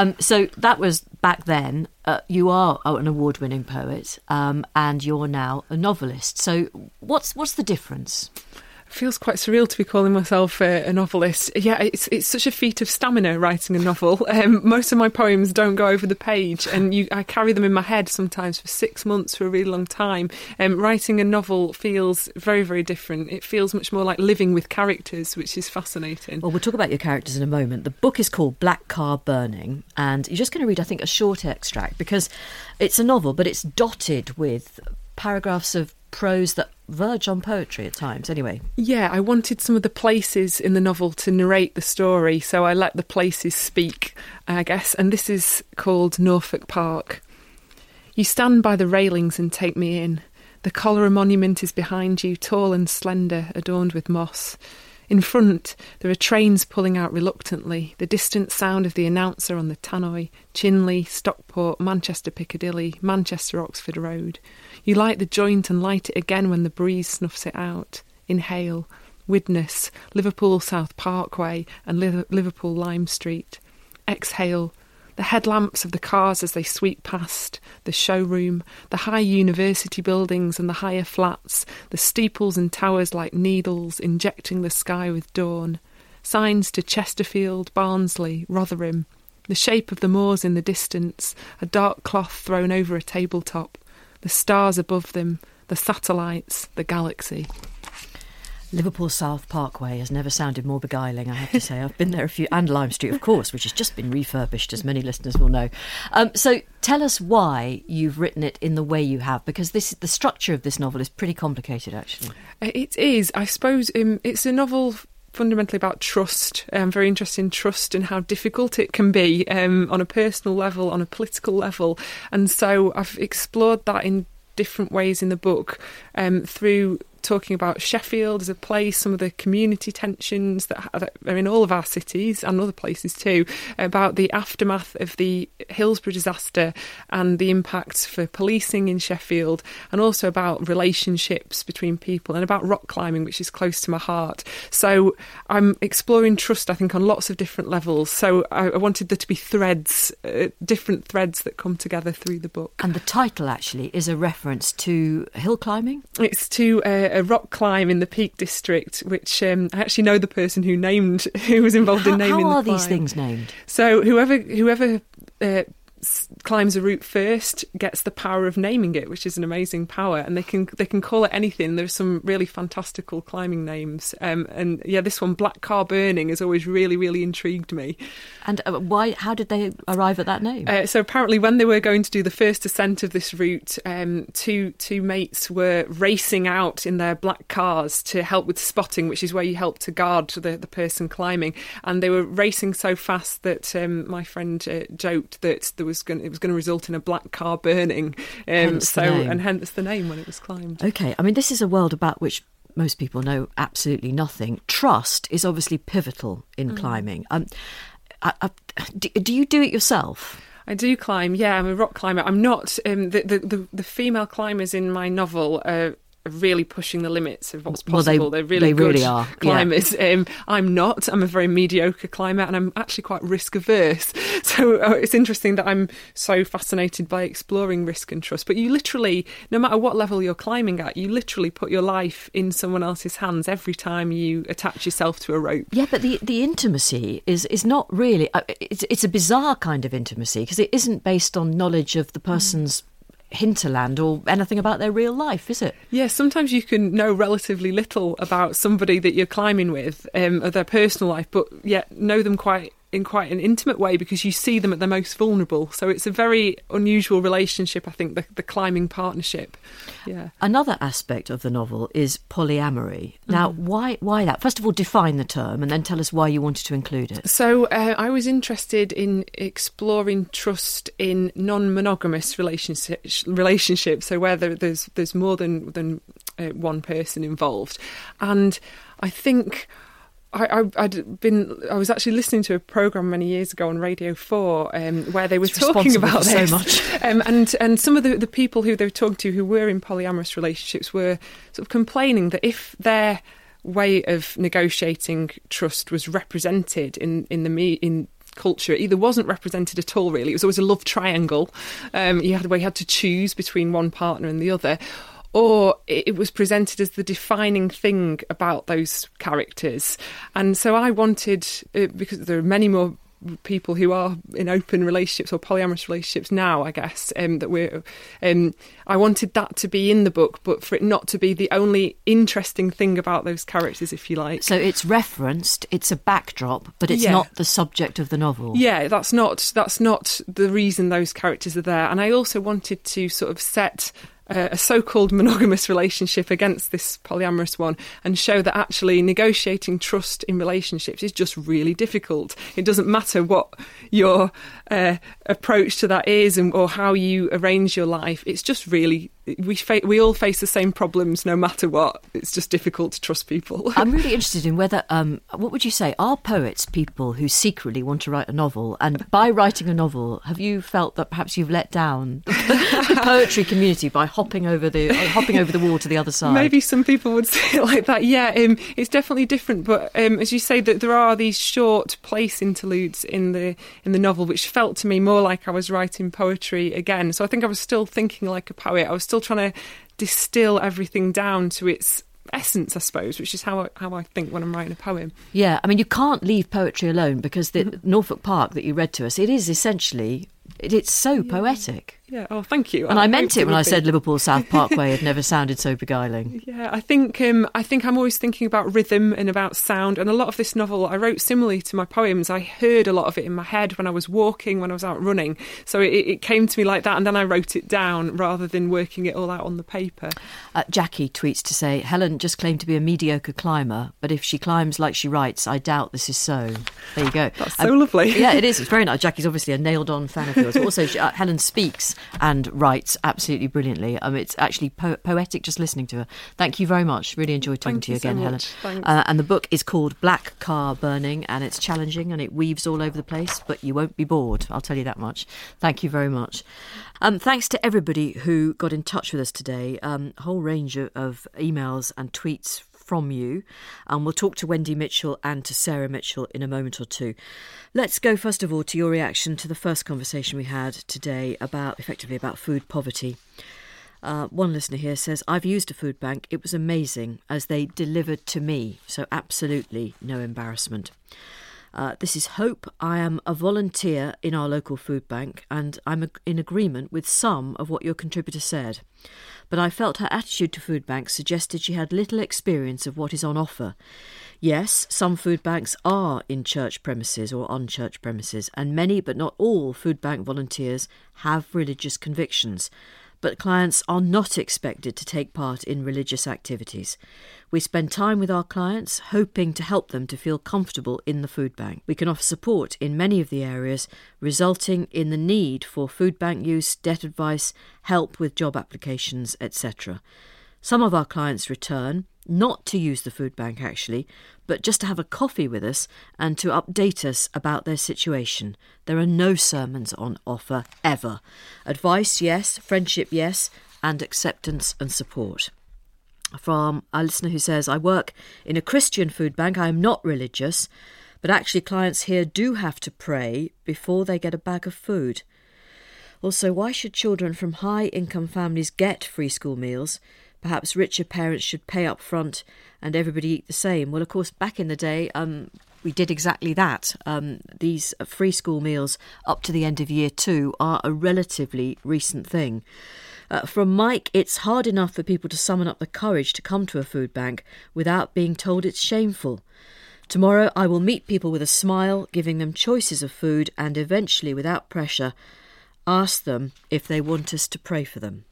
Speaker 7: So that was back then. You are an award-winning poet, and you're now a novelist. So what's the difference?
Speaker 15: It feels quite surreal to be calling myself a novelist. Yeah, it's such a feat of stamina writing a novel. Most of my poems don't go over the page, and I carry them in my head sometimes for 6 months, for a really long time. Writing a novel feels very, very different. It feels much more like living with characters, which is fascinating.
Speaker 7: Well, we'll talk about your characters in a moment. The book is called Black Car Burning, and you're just going to read, I think, a short extract, because it's a novel, but it's dotted with paragraphs of prose that verge on poetry at times. Anyway.
Speaker 15: Yeah, I wanted some of the places in the novel to narrate the story, so I let the places speak, I guess. And this is called Norfolk Park. You stand by the railings and take me in. The Cholera Monument is behind you, tall and slender, adorned with moss. In front, there are trains pulling out reluctantly, the distant sound of the announcer on the tannoy, Chinley, Stockport, Manchester Piccadilly, Manchester Oxford Road. You light the joint and light it again when the breeze snuffs it out. Inhale. Widnes, Liverpool South Parkway and Liverpool Lime Street. Exhale. The headlamps of the cars as they sweep past, the showroom, the high university buildings and the higher flats, the steeples and towers like needles injecting the sky with dawn. Signs to Chesterfield, Barnsley, Rotherham. The shape of the moors in the distance, a dark cloth thrown over a tabletop. The stars above them, the satellites, the galaxy.
Speaker 7: Liverpool South Parkway has never sounded more beguiling, I have to say. I've been there a few, and Lime Street, of course, which has just been refurbished, as many listeners will know. So tell us why you've written it in the way you have, because the structure of this novel is pretty complicated, actually.
Speaker 15: It is. I suppose it's a novel fundamentally about trust. I'm very interested in trust and how difficult it can be on a personal level, on a political level. And so I've explored that in different ways in the book through talking about Sheffield as a place, some of the community tensions that are in all of our cities and other places too, about the aftermath of the Hillsborough disaster and the impacts for policing in Sheffield, and also about relationships between people and about rock climbing, which is close to my heart. So I'm exploring trust, I think, on lots of different levels. So I wanted there to be threads, different threads that come together through the book.
Speaker 7: And the title actually is a reference to hill climbing?
Speaker 15: It's to a rock climb in the Peak District, which I actually know the person who was involved in naming the climb.
Speaker 7: How are these things named?
Speaker 15: So whoever climbs a route first gets the power of naming it, which is an amazing power, and they can call it anything. There's some really fantastical climbing names, and yeah, this one, Black Car Burning, has always really intrigued me.
Speaker 7: And why? How did they arrive at that name?
Speaker 15: So apparently, when they were going to do the first ascent of this route, two mates were racing out in their black cars to help with spotting, which is where you help to guard the person climbing, and they were racing so fast that my friend joked that it was going to result in a black car burning, hence the name when it was climbed.
Speaker 7: Okay, I mean, this is a world about which most people know absolutely nothing. Trust is obviously pivotal in climbing. Do you do it yourself?
Speaker 15: I do climb, yeah. I'm a rock climber. I'm not the female climbers in my novel are really pushing the limits of what's possible. They're really good
Speaker 7: really are.
Speaker 15: climbers. Yeah. I'm not. I'm a very mediocre climber, and I'm actually quite risk averse. So it's interesting that I'm so fascinated by exploring risk and trust. But you literally, no matter what level you're climbing at, you literally put your life in someone else's hands every time you attach yourself to a rope.
Speaker 7: Yeah, but the intimacy is not really. It's a bizarre kind of intimacy because it isn't based on knowledge of the person's hinterland or anything about their real life, is it?
Speaker 15: Yeah, sometimes you can know relatively little about somebody that you're climbing with, or their personal life, but yet know them in quite an intimate way because you see them at their most vulnerable. So it's a very unusual relationship, I think, the climbing partnership. Yeah.
Speaker 7: Another aspect of the novel is polyamory. Now, why that? First of all, define the term and then tell us why you wanted to include it.
Speaker 15: So I was interested in exploring trust in non-monogamous relationships, so where there's more than one person involved. And I think I was actually listening to a programme many years ago on Radio 4 where they were talking about this.
Speaker 7: So much.
Speaker 15: And some of the people who they were talking to who were in polyamorous relationships were sort of complaining that if their way of negotiating trust was represented in culture, it either wasn't represented at all, really. It was always a love triangle. You had to choose between one partner and the other, or it was presented as the defining thing about those characters. And so I wanted, because there are many more people who are in open relationships or polyamorous relationships now, I guess, I wanted that to be in the book, but for it not to be the only interesting thing about those characters, if you like.
Speaker 7: So it's referenced, it's a backdrop, but it's not the subject of the novel.
Speaker 15: Yeah, that's not the reason those characters are there. And I also wanted to sort of set a so-called monogamous relationship against this polyamorous one and show that actually negotiating trust in relationships is just really difficult. It doesn't matter what your approach to that is or how you arrange your life. It's just really, we all face the same problems no matter what. It's just difficult to trust people.
Speaker 7: I'm really interested in whether, what would you say, are poets people who secretly want to write a novel? And by writing a novel, have you felt that perhaps you've let down the poetry community by hopping over the wall to the other side?
Speaker 15: Maybe some people would say it like that. Yeah, it's definitely different. But as you say, that there are these short place interludes in the novel, which felt to me more like I was writing poetry again. So I think I was still thinking like a poet. I was still trying to distill everything down to its essence, I suppose, which is how I think when I'm writing a poem.
Speaker 7: Yeah, I mean, you can't leave poetry alone because the Norfolk Park that you read to us, it is essentially, it's so poetic.
Speaker 15: Yeah, oh, thank you.
Speaker 7: And I meant it when I said Liverpool South Parkway had never sounded so beguiling.
Speaker 15: Yeah, I think I'm always thinking about rhythm and about sound, and a lot of this novel I wrote similarly to my poems. I heard a lot of it in my head when I was walking, when I was out running, so it came to me like that, and then I wrote it down rather than working it all out on the paper.
Speaker 7: Jackie tweets to say, Helen just claimed to be a mediocre climber, but if she climbs like she writes, I doubt this is so. There you go.
Speaker 15: That's so lovely.
Speaker 7: Yeah, it is. It's very nice. Jackie's obviously a nailed-on fan of yours. Also, Helen speaks and writes absolutely brilliantly. It's actually poetic just listening to her. Thank you very much. Really enjoyed talking to you again, Helen. And the book is called Black Car Burning, and it's challenging and it weaves all over the place, but you won't be bored, I'll tell you that much. Thank you very much. Thanks to everybody who got in touch with us today. A whole range of emails and tweets from you, and we'll talk to Wendy Mitchell and to Sarah Mitchell in a moment or two. Let's go first of all to your reaction to the first conversation we had today about food poverty. One listener here says, I've used a food bank. It was amazing as they delivered to me, so absolutely no embarrassment. This is Hope. I am a volunteer in our local food bank and I'm in agreement with some of what your contributor said. But I felt her attitude to food banks suggested she had little experience of what is on offer. Yes, some food banks are in church premises or on church premises, and many but not all food bank volunteers have religious convictions. But clients are not expected to take part in religious activities. We spend time with our clients, hoping to help them to feel comfortable in the food bank. We can offer support in many of the areas, resulting in the need for food bank use, debt advice, help with job applications, etc. Some of our clients return, not to use the food bank actually, but just to have a coffee with us and to update us about their situation. There are no sermons on offer, ever. Advice, yes. Friendship, yes. And acceptance and support. From a listener who says, I work in a Christian food bank. I am not religious, but actually clients here do have to pray before they get a bag of food. Also, why should children from high-income families get free school meals? Perhaps richer parents should pay up front and everybody eat the same. Well, of course, back in the day, we did exactly that. These free school meals up to the end of year 2 are a relatively recent thing. From Mike, it's hard enough for people to summon up the courage to come to a food bank without being told it's shameful. Tomorrow I will meet people with a smile, giving them choices of food and eventually, without pressure, ask them if they want us to pray for them.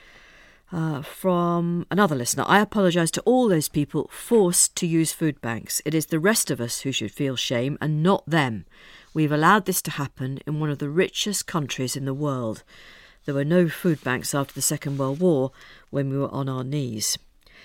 Speaker 7: From another listener, I apologise to all those people forced to use food banks. It is the rest of us who should feel shame and not them. We've allowed this to happen in one of the richest countries in the world. There were no food banks after the Second World War when we were on our knees.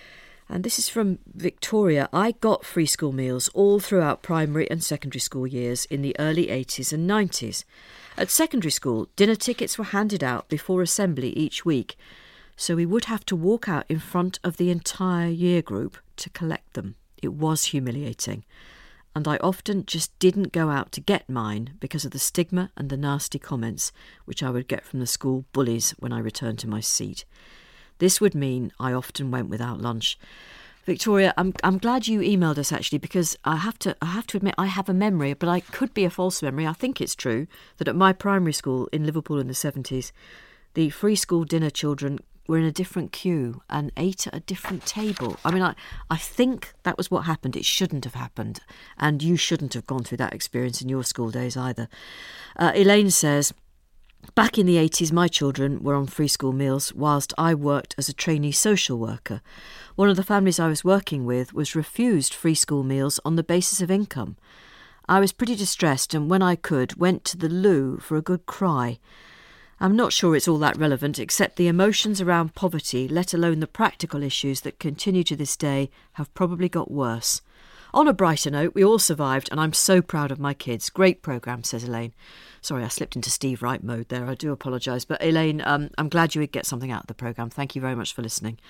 Speaker 7: And this is from Victoria. I got free school meals all throughout primary and secondary school years in the early 80s and 90s. At secondary school, dinner tickets were handed out before assembly each week, so we would have to walk out in front of the entire year group to collect them. It was humiliating. And I often just didn't go out to get mine because of the stigma and the nasty comments which I would get from the school bullies when I returned to my seat. This would mean I often went without lunch. Victoria, I'm glad you emailed us actually, because I have to admit I have a memory, but I could be a false memory. I think it's true that at my primary school in Liverpool in the 70s, the free school dinner children were in a different queue and ate at a different table. I mean, I think that was what happened. It shouldn't have happened. And you shouldn't have gone through that experience in your school days either. Elaine says, back in the 80s, my children were on free school meals whilst I worked as a trainee social worker. One of the families I was working with was refused free school meals on the basis of income. I was pretty distressed and when I could, went to the loo for a good cry. I'm not sure it's all that relevant, except the emotions around poverty, let alone the practical issues that continue to this day, have probably got worse. On a brighter note, we all survived, and I'm so proud of my kids. Great programme, says Elaine. Sorry, I slipped into Steve Wright mode there. I do apologise. But Elaine, I'm glad you would get something out of the programme. Thank you very much for listening.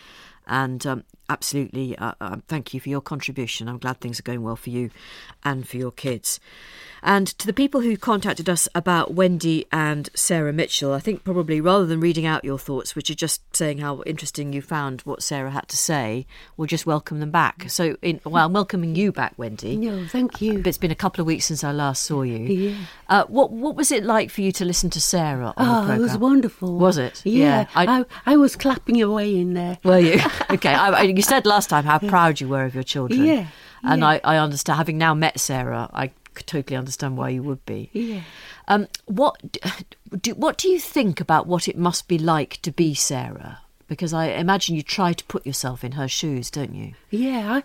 Speaker 7: And absolutely, thank you for your contribution. I'm glad things are going well for you and for your kids. And to the people who contacted us about Wendy and Sarah Mitchell, I think probably rather than reading out your thoughts, which are just saying how interesting you found what Sarah had to say, we'll just welcome them back. So, I'm welcoming you back, Wendy.
Speaker 10: No, thank you.
Speaker 7: It's been a couple of weeks since I last saw you.
Speaker 10: Yeah.
Speaker 7: What was it like for you to listen to Sarah on the programme?
Speaker 10: It was wonderful.
Speaker 7: Was it?
Speaker 10: Yeah. I was clapping away in there.
Speaker 7: Were you? Okay. You said last time how proud you were of your children.
Speaker 10: Yeah.
Speaker 7: And I understand, having now met Sarah, I totally understand why you would be.
Speaker 10: Yeah.
Speaker 7: What do you think about what it must be like to be Sarah? Because I imagine you try to put yourself in her shoes, don't you?
Speaker 10: Yeah,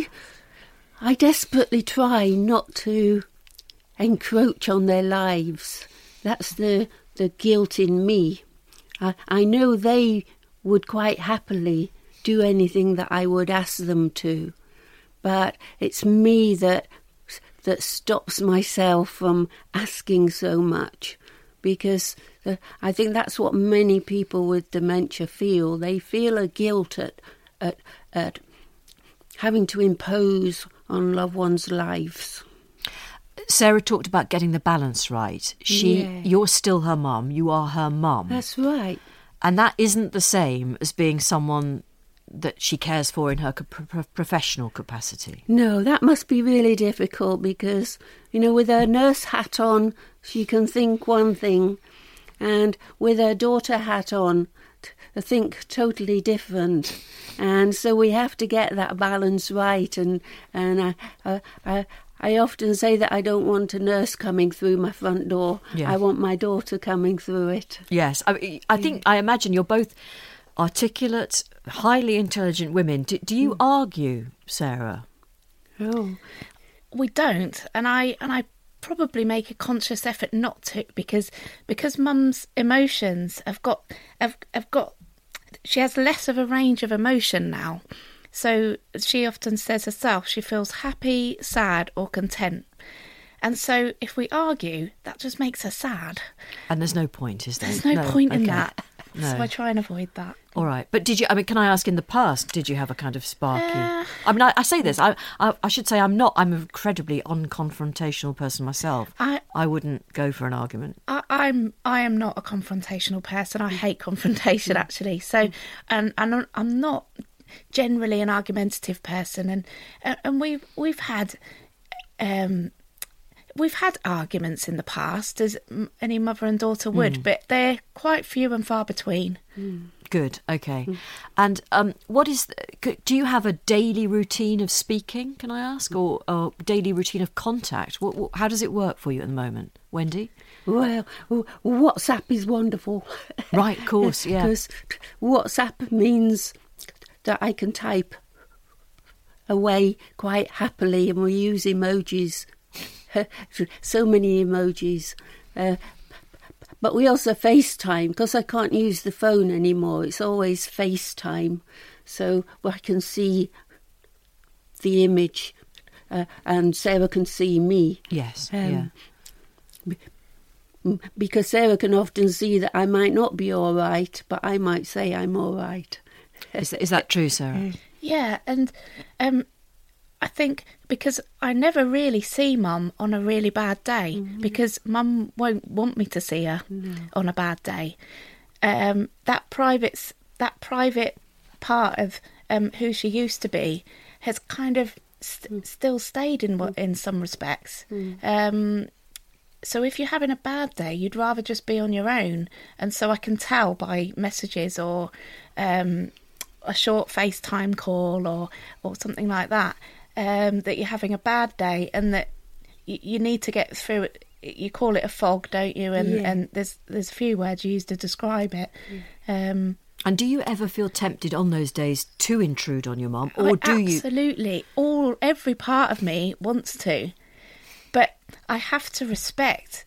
Speaker 10: I desperately try not to encroach on their lives. That's the guilt in me. I know they would quite happily do anything that I would ask them to, but it's me that stops myself from asking so much, because I think that's what many people with dementia feel. They feel a guilt at having to impose on loved ones' lives.
Speaker 7: Sarah talked about getting the balance right. You're still her mum. You are her mum.
Speaker 10: That's right.
Speaker 7: And that isn't the same as being someone that she cares for in her professional capacity?
Speaker 10: No, that must be really difficult because, with her nurse hat on, she can think one thing, and with her daughter hat on, think totally different. And so we have to get that balance right. And I often say that I don't want a nurse coming through my front door. Yeah. I want my daughter coming through it.
Speaker 7: Yes, I imagine you're both articulate, highly intelligent women. Do you argue, Sarah?
Speaker 10: Oh,
Speaker 11: we don't, and I probably make a conscious effort not to, because Mum's emotions have got she has less of a range of emotion now. So she often says herself she feels happy, sad or content. And so if we argue, that just makes her sad. And
Speaker 7: there's no point, is there?
Speaker 11: There's no point in that. No. So I try and avoid that.
Speaker 7: All right. But can I ask, in the past, did you have a kind of sparky? I say this, I should say I'm an incredibly unconfrontational person myself. I wouldn't go for an argument.
Speaker 11: I am not a confrontational person. I hate confrontation, actually. So, and I'm not generally an argumentative person, and we've had arguments in the past, as any mother and daughter would, but they're quite few and far between.
Speaker 7: Good, okay. And do you have a daily routine of speaking, can I ask, or daily routine of contact? How does it work for you at the moment, Wendy?
Speaker 10: Well, WhatsApp is wonderful.
Speaker 7: Right, of course, yeah.
Speaker 10: Because WhatsApp means that I can type away quite happily, and we use emojis. So many emojis. But we also FaceTime, because I can't use the phone anymore. It's always FaceTime. So I can see the image and Sarah can see me.
Speaker 7: Yes,
Speaker 10: because Sarah can often see that I might not be all right, but I might say I'm all right.
Speaker 7: Is that true, Sarah?
Speaker 11: Yeah, and I think because I never really see Mum on a really bad day, because Mum won't want me to see her on a bad day. That private part of who she used to be has kind of still stayed in some respects. So if you're having a bad day, you'd rather just be on your own, and so I can tell by messages or a short FaceTime call or something like that. That you're having a bad day and that you need to get through it. You call it a fog, don't you? And there's a few words you use to describe it.
Speaker 7: And do you ever feel tempted on those days to intrude on your mum, or do you?
Speaker 11: Absolutely. Every part of me wants to, but I have to respect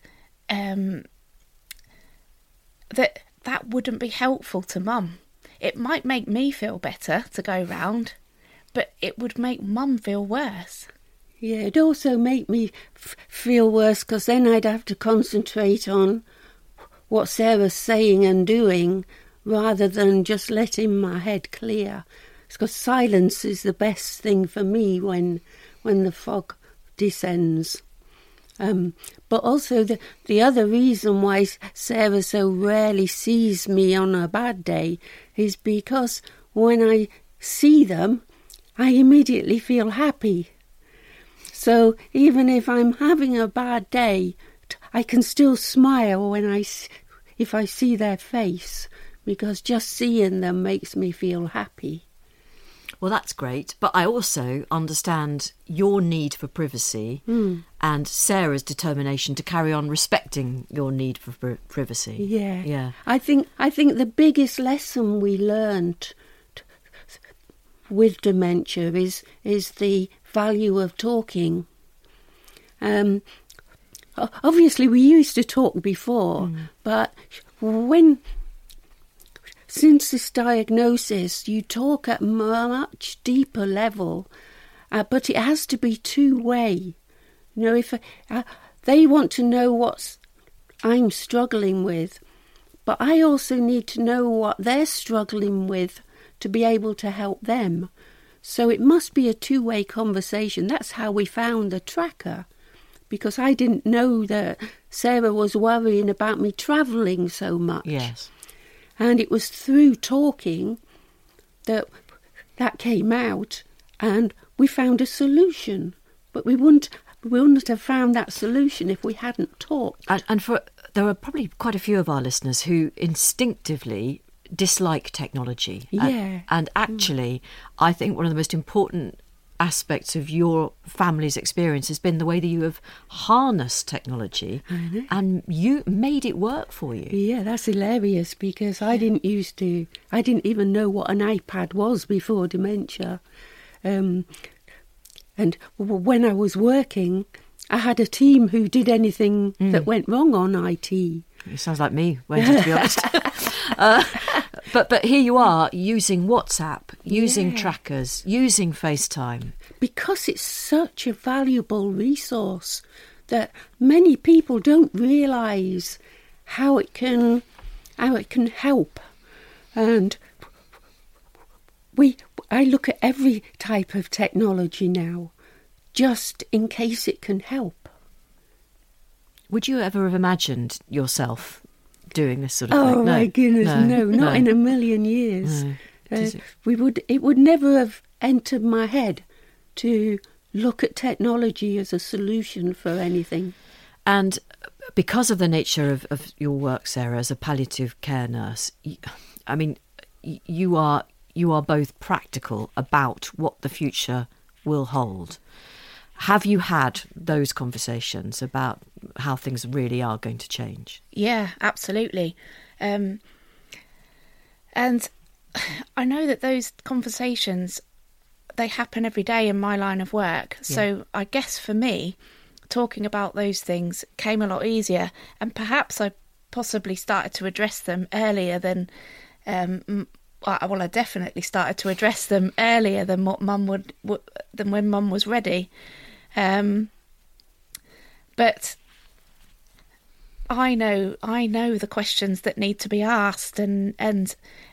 Speaker 11: that wouldn't be helpful to Mum. It might make me feel better to go round, but it would make Mum feel worse.
Speaker 10: Yeah, it'd also make me feel worse, because then I'd have to concentrate on what Sarah's saying and doing rather than just letting my head clear. Because silence is the best thing for me when the fog descends. But also the other reason why Sarah so rarely sees me on a bad day is because when I see them, I immediately feel happy. So even if I'm having a bad day, I can still smile if I see their face, because just seeing them makes me feel happy.
Speaker 7: Well, that's great, but I also understand your need for privacy and Sarah's determination to carry on respecting your need for privacy.
Speaker 10: Yeah. I think the biggest lesson we learned with dementia is the value of talking. Obviously, we used to talk before, but since this diagnosis, you talk at a much deeper level, but it has to be two-way. If they want to know what I'm struggling with, but I also need to know what they're struggling with to be able to help them. So it must be a two-way conversation. That's how we found the tracker, because I didn't know that Sarah was worrying about me travelling so much.
Speaker 7: Yes.
Speaker 10: And it was through talking that that came out and we found a solution. But we wouldn't have found that solution if we hadn't talked.
Speaker 7: And there are probably quite a few of our listeners who instinctively dislike technology.
Speaker 10: Yeah.
Speaker 7: And actually, I think one of the most important aspects of your family's experience has been the way that you have harnessed technology and you made it work for you.
Speaker 10: Yeah, that's hilarious, because I didn't even know what an iPad was before dementia. And when I was working, I had a team who did anything that went wrong on IT.
Speaker 7: It sounds like me, Wendy, to be honest. But here you are, using WhatsApp, using trackers, using FaceTime.
Speaker 10: Because it's such a valuable resource that many people don't realise how it can help. And I look at every type of technology now, just in case it can help.
Speaker 7: Would you ever have imagined yourself doing this sort of thing?
Speaker 10: Oh, my goodness, no, not in a million years.
Speaker 7: No.
Speaker 10: It would never have entered my head to look at technology as a solution for anything.
Speaker 7: And because of the nature of your work, Sarah, as a palliative care nurse, I mean, you are both practical about what the future will hold. Have you had those conversations about how things really are going to change?
Speaker 11: Yeah, absolutely. And I know that those conversations, they happen every day in my line of work. So I guess for me, talking about those things came a lot easier. And perhaps I possibly started to address them earlier than... I definitely started to address them earlier than what Mum than when Mum was ready. But I know the questions that need to be asked, and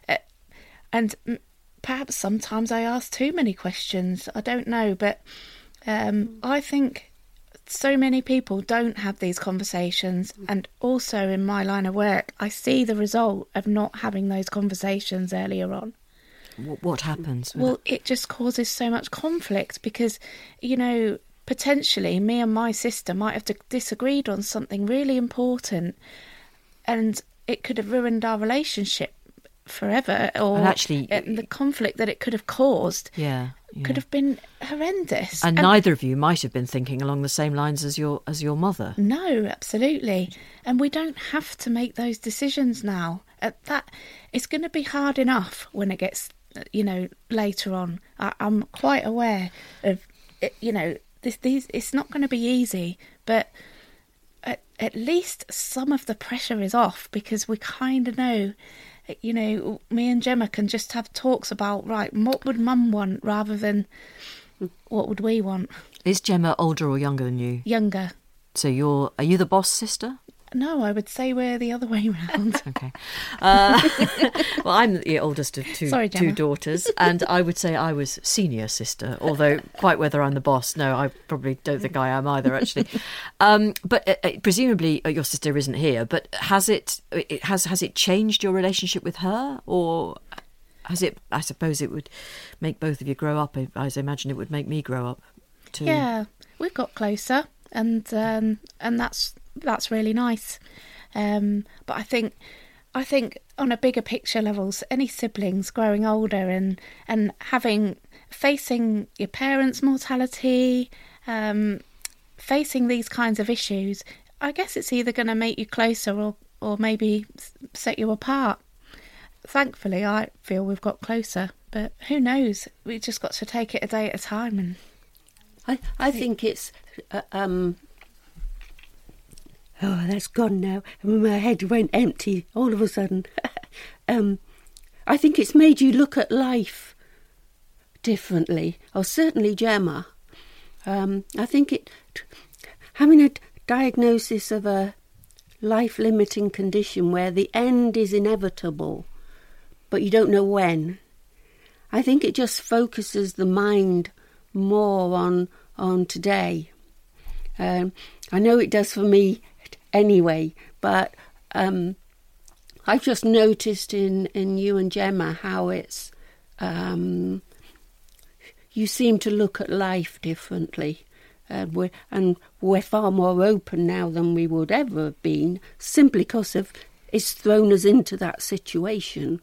Speaker 11: perhaps sometimes I ask too many questions. I don't know, but I think so many people don't have these conversations, and also in my line of work, I see the result of not having those conversations earlier on.
Speaker 7: What happens?
Speaker 11: Well, it just causes so much conflict because, potentially me and my sister might have disagreed on something really important, and it could have ruined our relationship forever, or the conflict that it could have caused could have been horrendous.
Speaker 7: And neither of you might have been thinking along the same lines as your mother.
Speaker 11: No, absolutely. And we don't have to make those decisions now. It's going to be hard enough when it gets, later on. I'm quite aware of, it's not going to be easy, but at least some of the pressure is off, because we kind of know, me and Gemma can just have talks about, right, what would Mum want rather than what would we want.
Speaker 7: Is Gemma older or younger than you?
Speaker 11: Younger.
Speaker 7: So are you the boss sister?
Speaker 11: No, I would say we're the other way around.
Speaker 7: Okay. Well, I'm the oldest of two daughters, and I would say I was senior sister, although quite whether I'm the boss, no, I probably don't think I am either, actually. But presumably your sister isn't here, but has it changed your relationship with her, or has it, I suppose it would make both of you grow up, as I imagine it would make me grow up too.
Speaker 11: Yeah, we've got closer, and that's really nice. But I think on a bigger picture levels, any siblings growing older and facing your parents' mortality, facing these kinds of issues, I guess it's either going to make you closer or maybe set you apart. Thankfully, I feel we've got closer, but who knows? We've just got to take it a day at a time. And
Speaker 10: I think it's... Oh, that's gone now. My head went empty all of a sudden. I think it's made you look at life differently. Or certainly Gemma. I think having a diagnosis of a life-limiting condition where the end is inevitable, but you don't know when, I think it just focuses the mind more on today. I know it does for me anyway, but I've just noticed in you and Gemma how it's you seem to look at life differently. We're far more open now than we would ever have been, simply because of it's thrown us into that situation.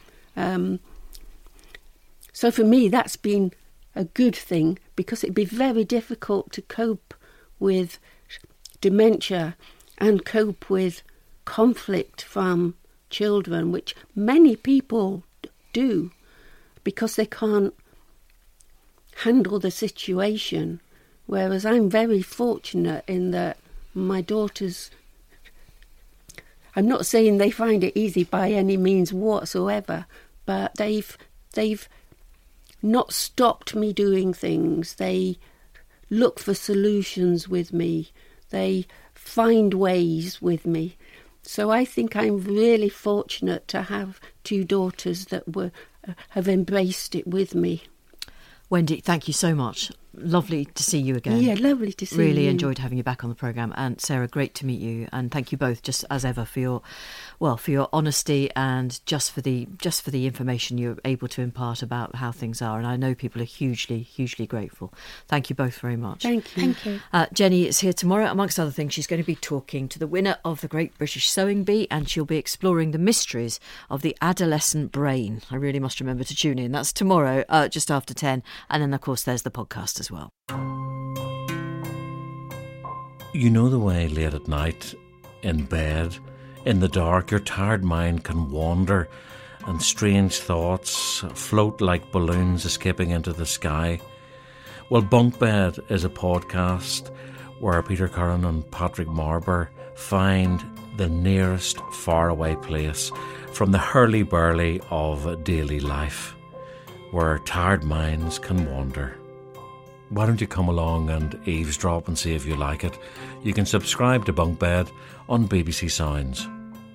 Speaker 10: So for me, that's been a good thing, because it'd be very difficult to cope with dementia and cope with conflict from children, which many people do, because they can't handle the situation. Whereas I'm very fortunate in that my daughters, I'm not saying they find it easy by any means whatsoever, but they've not stopped me doing things. They look for solutions with me. They find ways with me. So I think I'm really fortunate to have two daughters that have embraced it with me.
Speaker 7: Wendy, thank you so much. Lovely to see you again.
Speaker 10: Yeah, lovely to see you.
Speaker 7: Really enjoyed having you back on the programme. And Sarah, great to meet you. And thank you both, just as ever, for your honesty and just for the information you're able to impart about how things are. And I know people are hugely, hugely grateful. Thank you both very much.
Speaker 10: Thank you.
Speaker 11: Thank you.
Speaker 7: Jenny is here tomorrow. Amongst other things, she's going to be talking to the winner of the Great British Sewing Bee, and she'll be exploring the mysteries of the adolescent brain. I really must remember to tune in. That's tomorrow, just after 10. And then, of course, there's the podcast as well.
Speaker 16: You know the way late at night, in bed, in the dark, your tired mind can wander and strange thoughts float like balloons escaping into the sky. Well, Bunk Bed is a podcast where Peter Curran and Patrick Marber find the nearest faraway place from the hurly-burly of daily life, where tired minds can wander. Why don't you come along and eavesdrop and see if you like it? You can subscribe to Bunk Bed on BBC Sounds.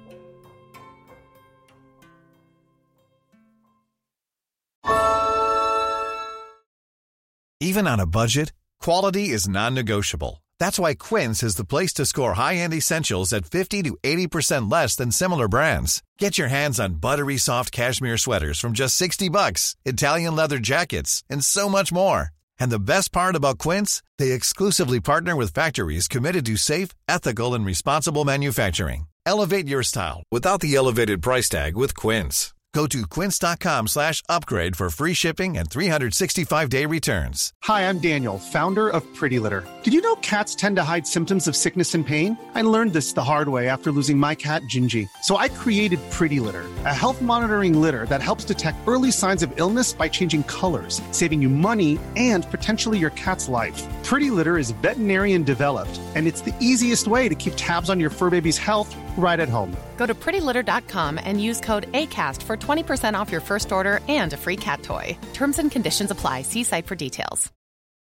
Speaker 17: Even on a budget, quality is non-negotiable. That's why Quince is the place to score high-end essentials at 50 to 80% less than similar brands. Get your hands on buttery soft cashmere sweaters from just $60, Italian leather jackets, and so much more. And the best part about Quince, they exclusively partner with factories committed to safe, ethical, and responsible manufacturing. Elevate your style without the elevated price tag with Quince. Go to quince.com/upgrade for free shipping and 365-day returns.
Speaker 4: Hi, I'm Daniel, founder of Pretty Litter. Did you know cats tend to hide symptoms of sickness and pain? I learned this the hard way after losing my cat, Gingy. So I created Pretty Litter, a health monitoring litter that helps detect early signs of illness by changing colors, saving you money and potentially your cat's life. Pretty Litter is veterinarian developed, and it's the easiest way to keep tabs on your fur baby's health right at home.
Speaker 5: Go to prettylitter.com and use code ACAST for 20% off your first order and a free cat toy. Terms and conditions apply. See site for details.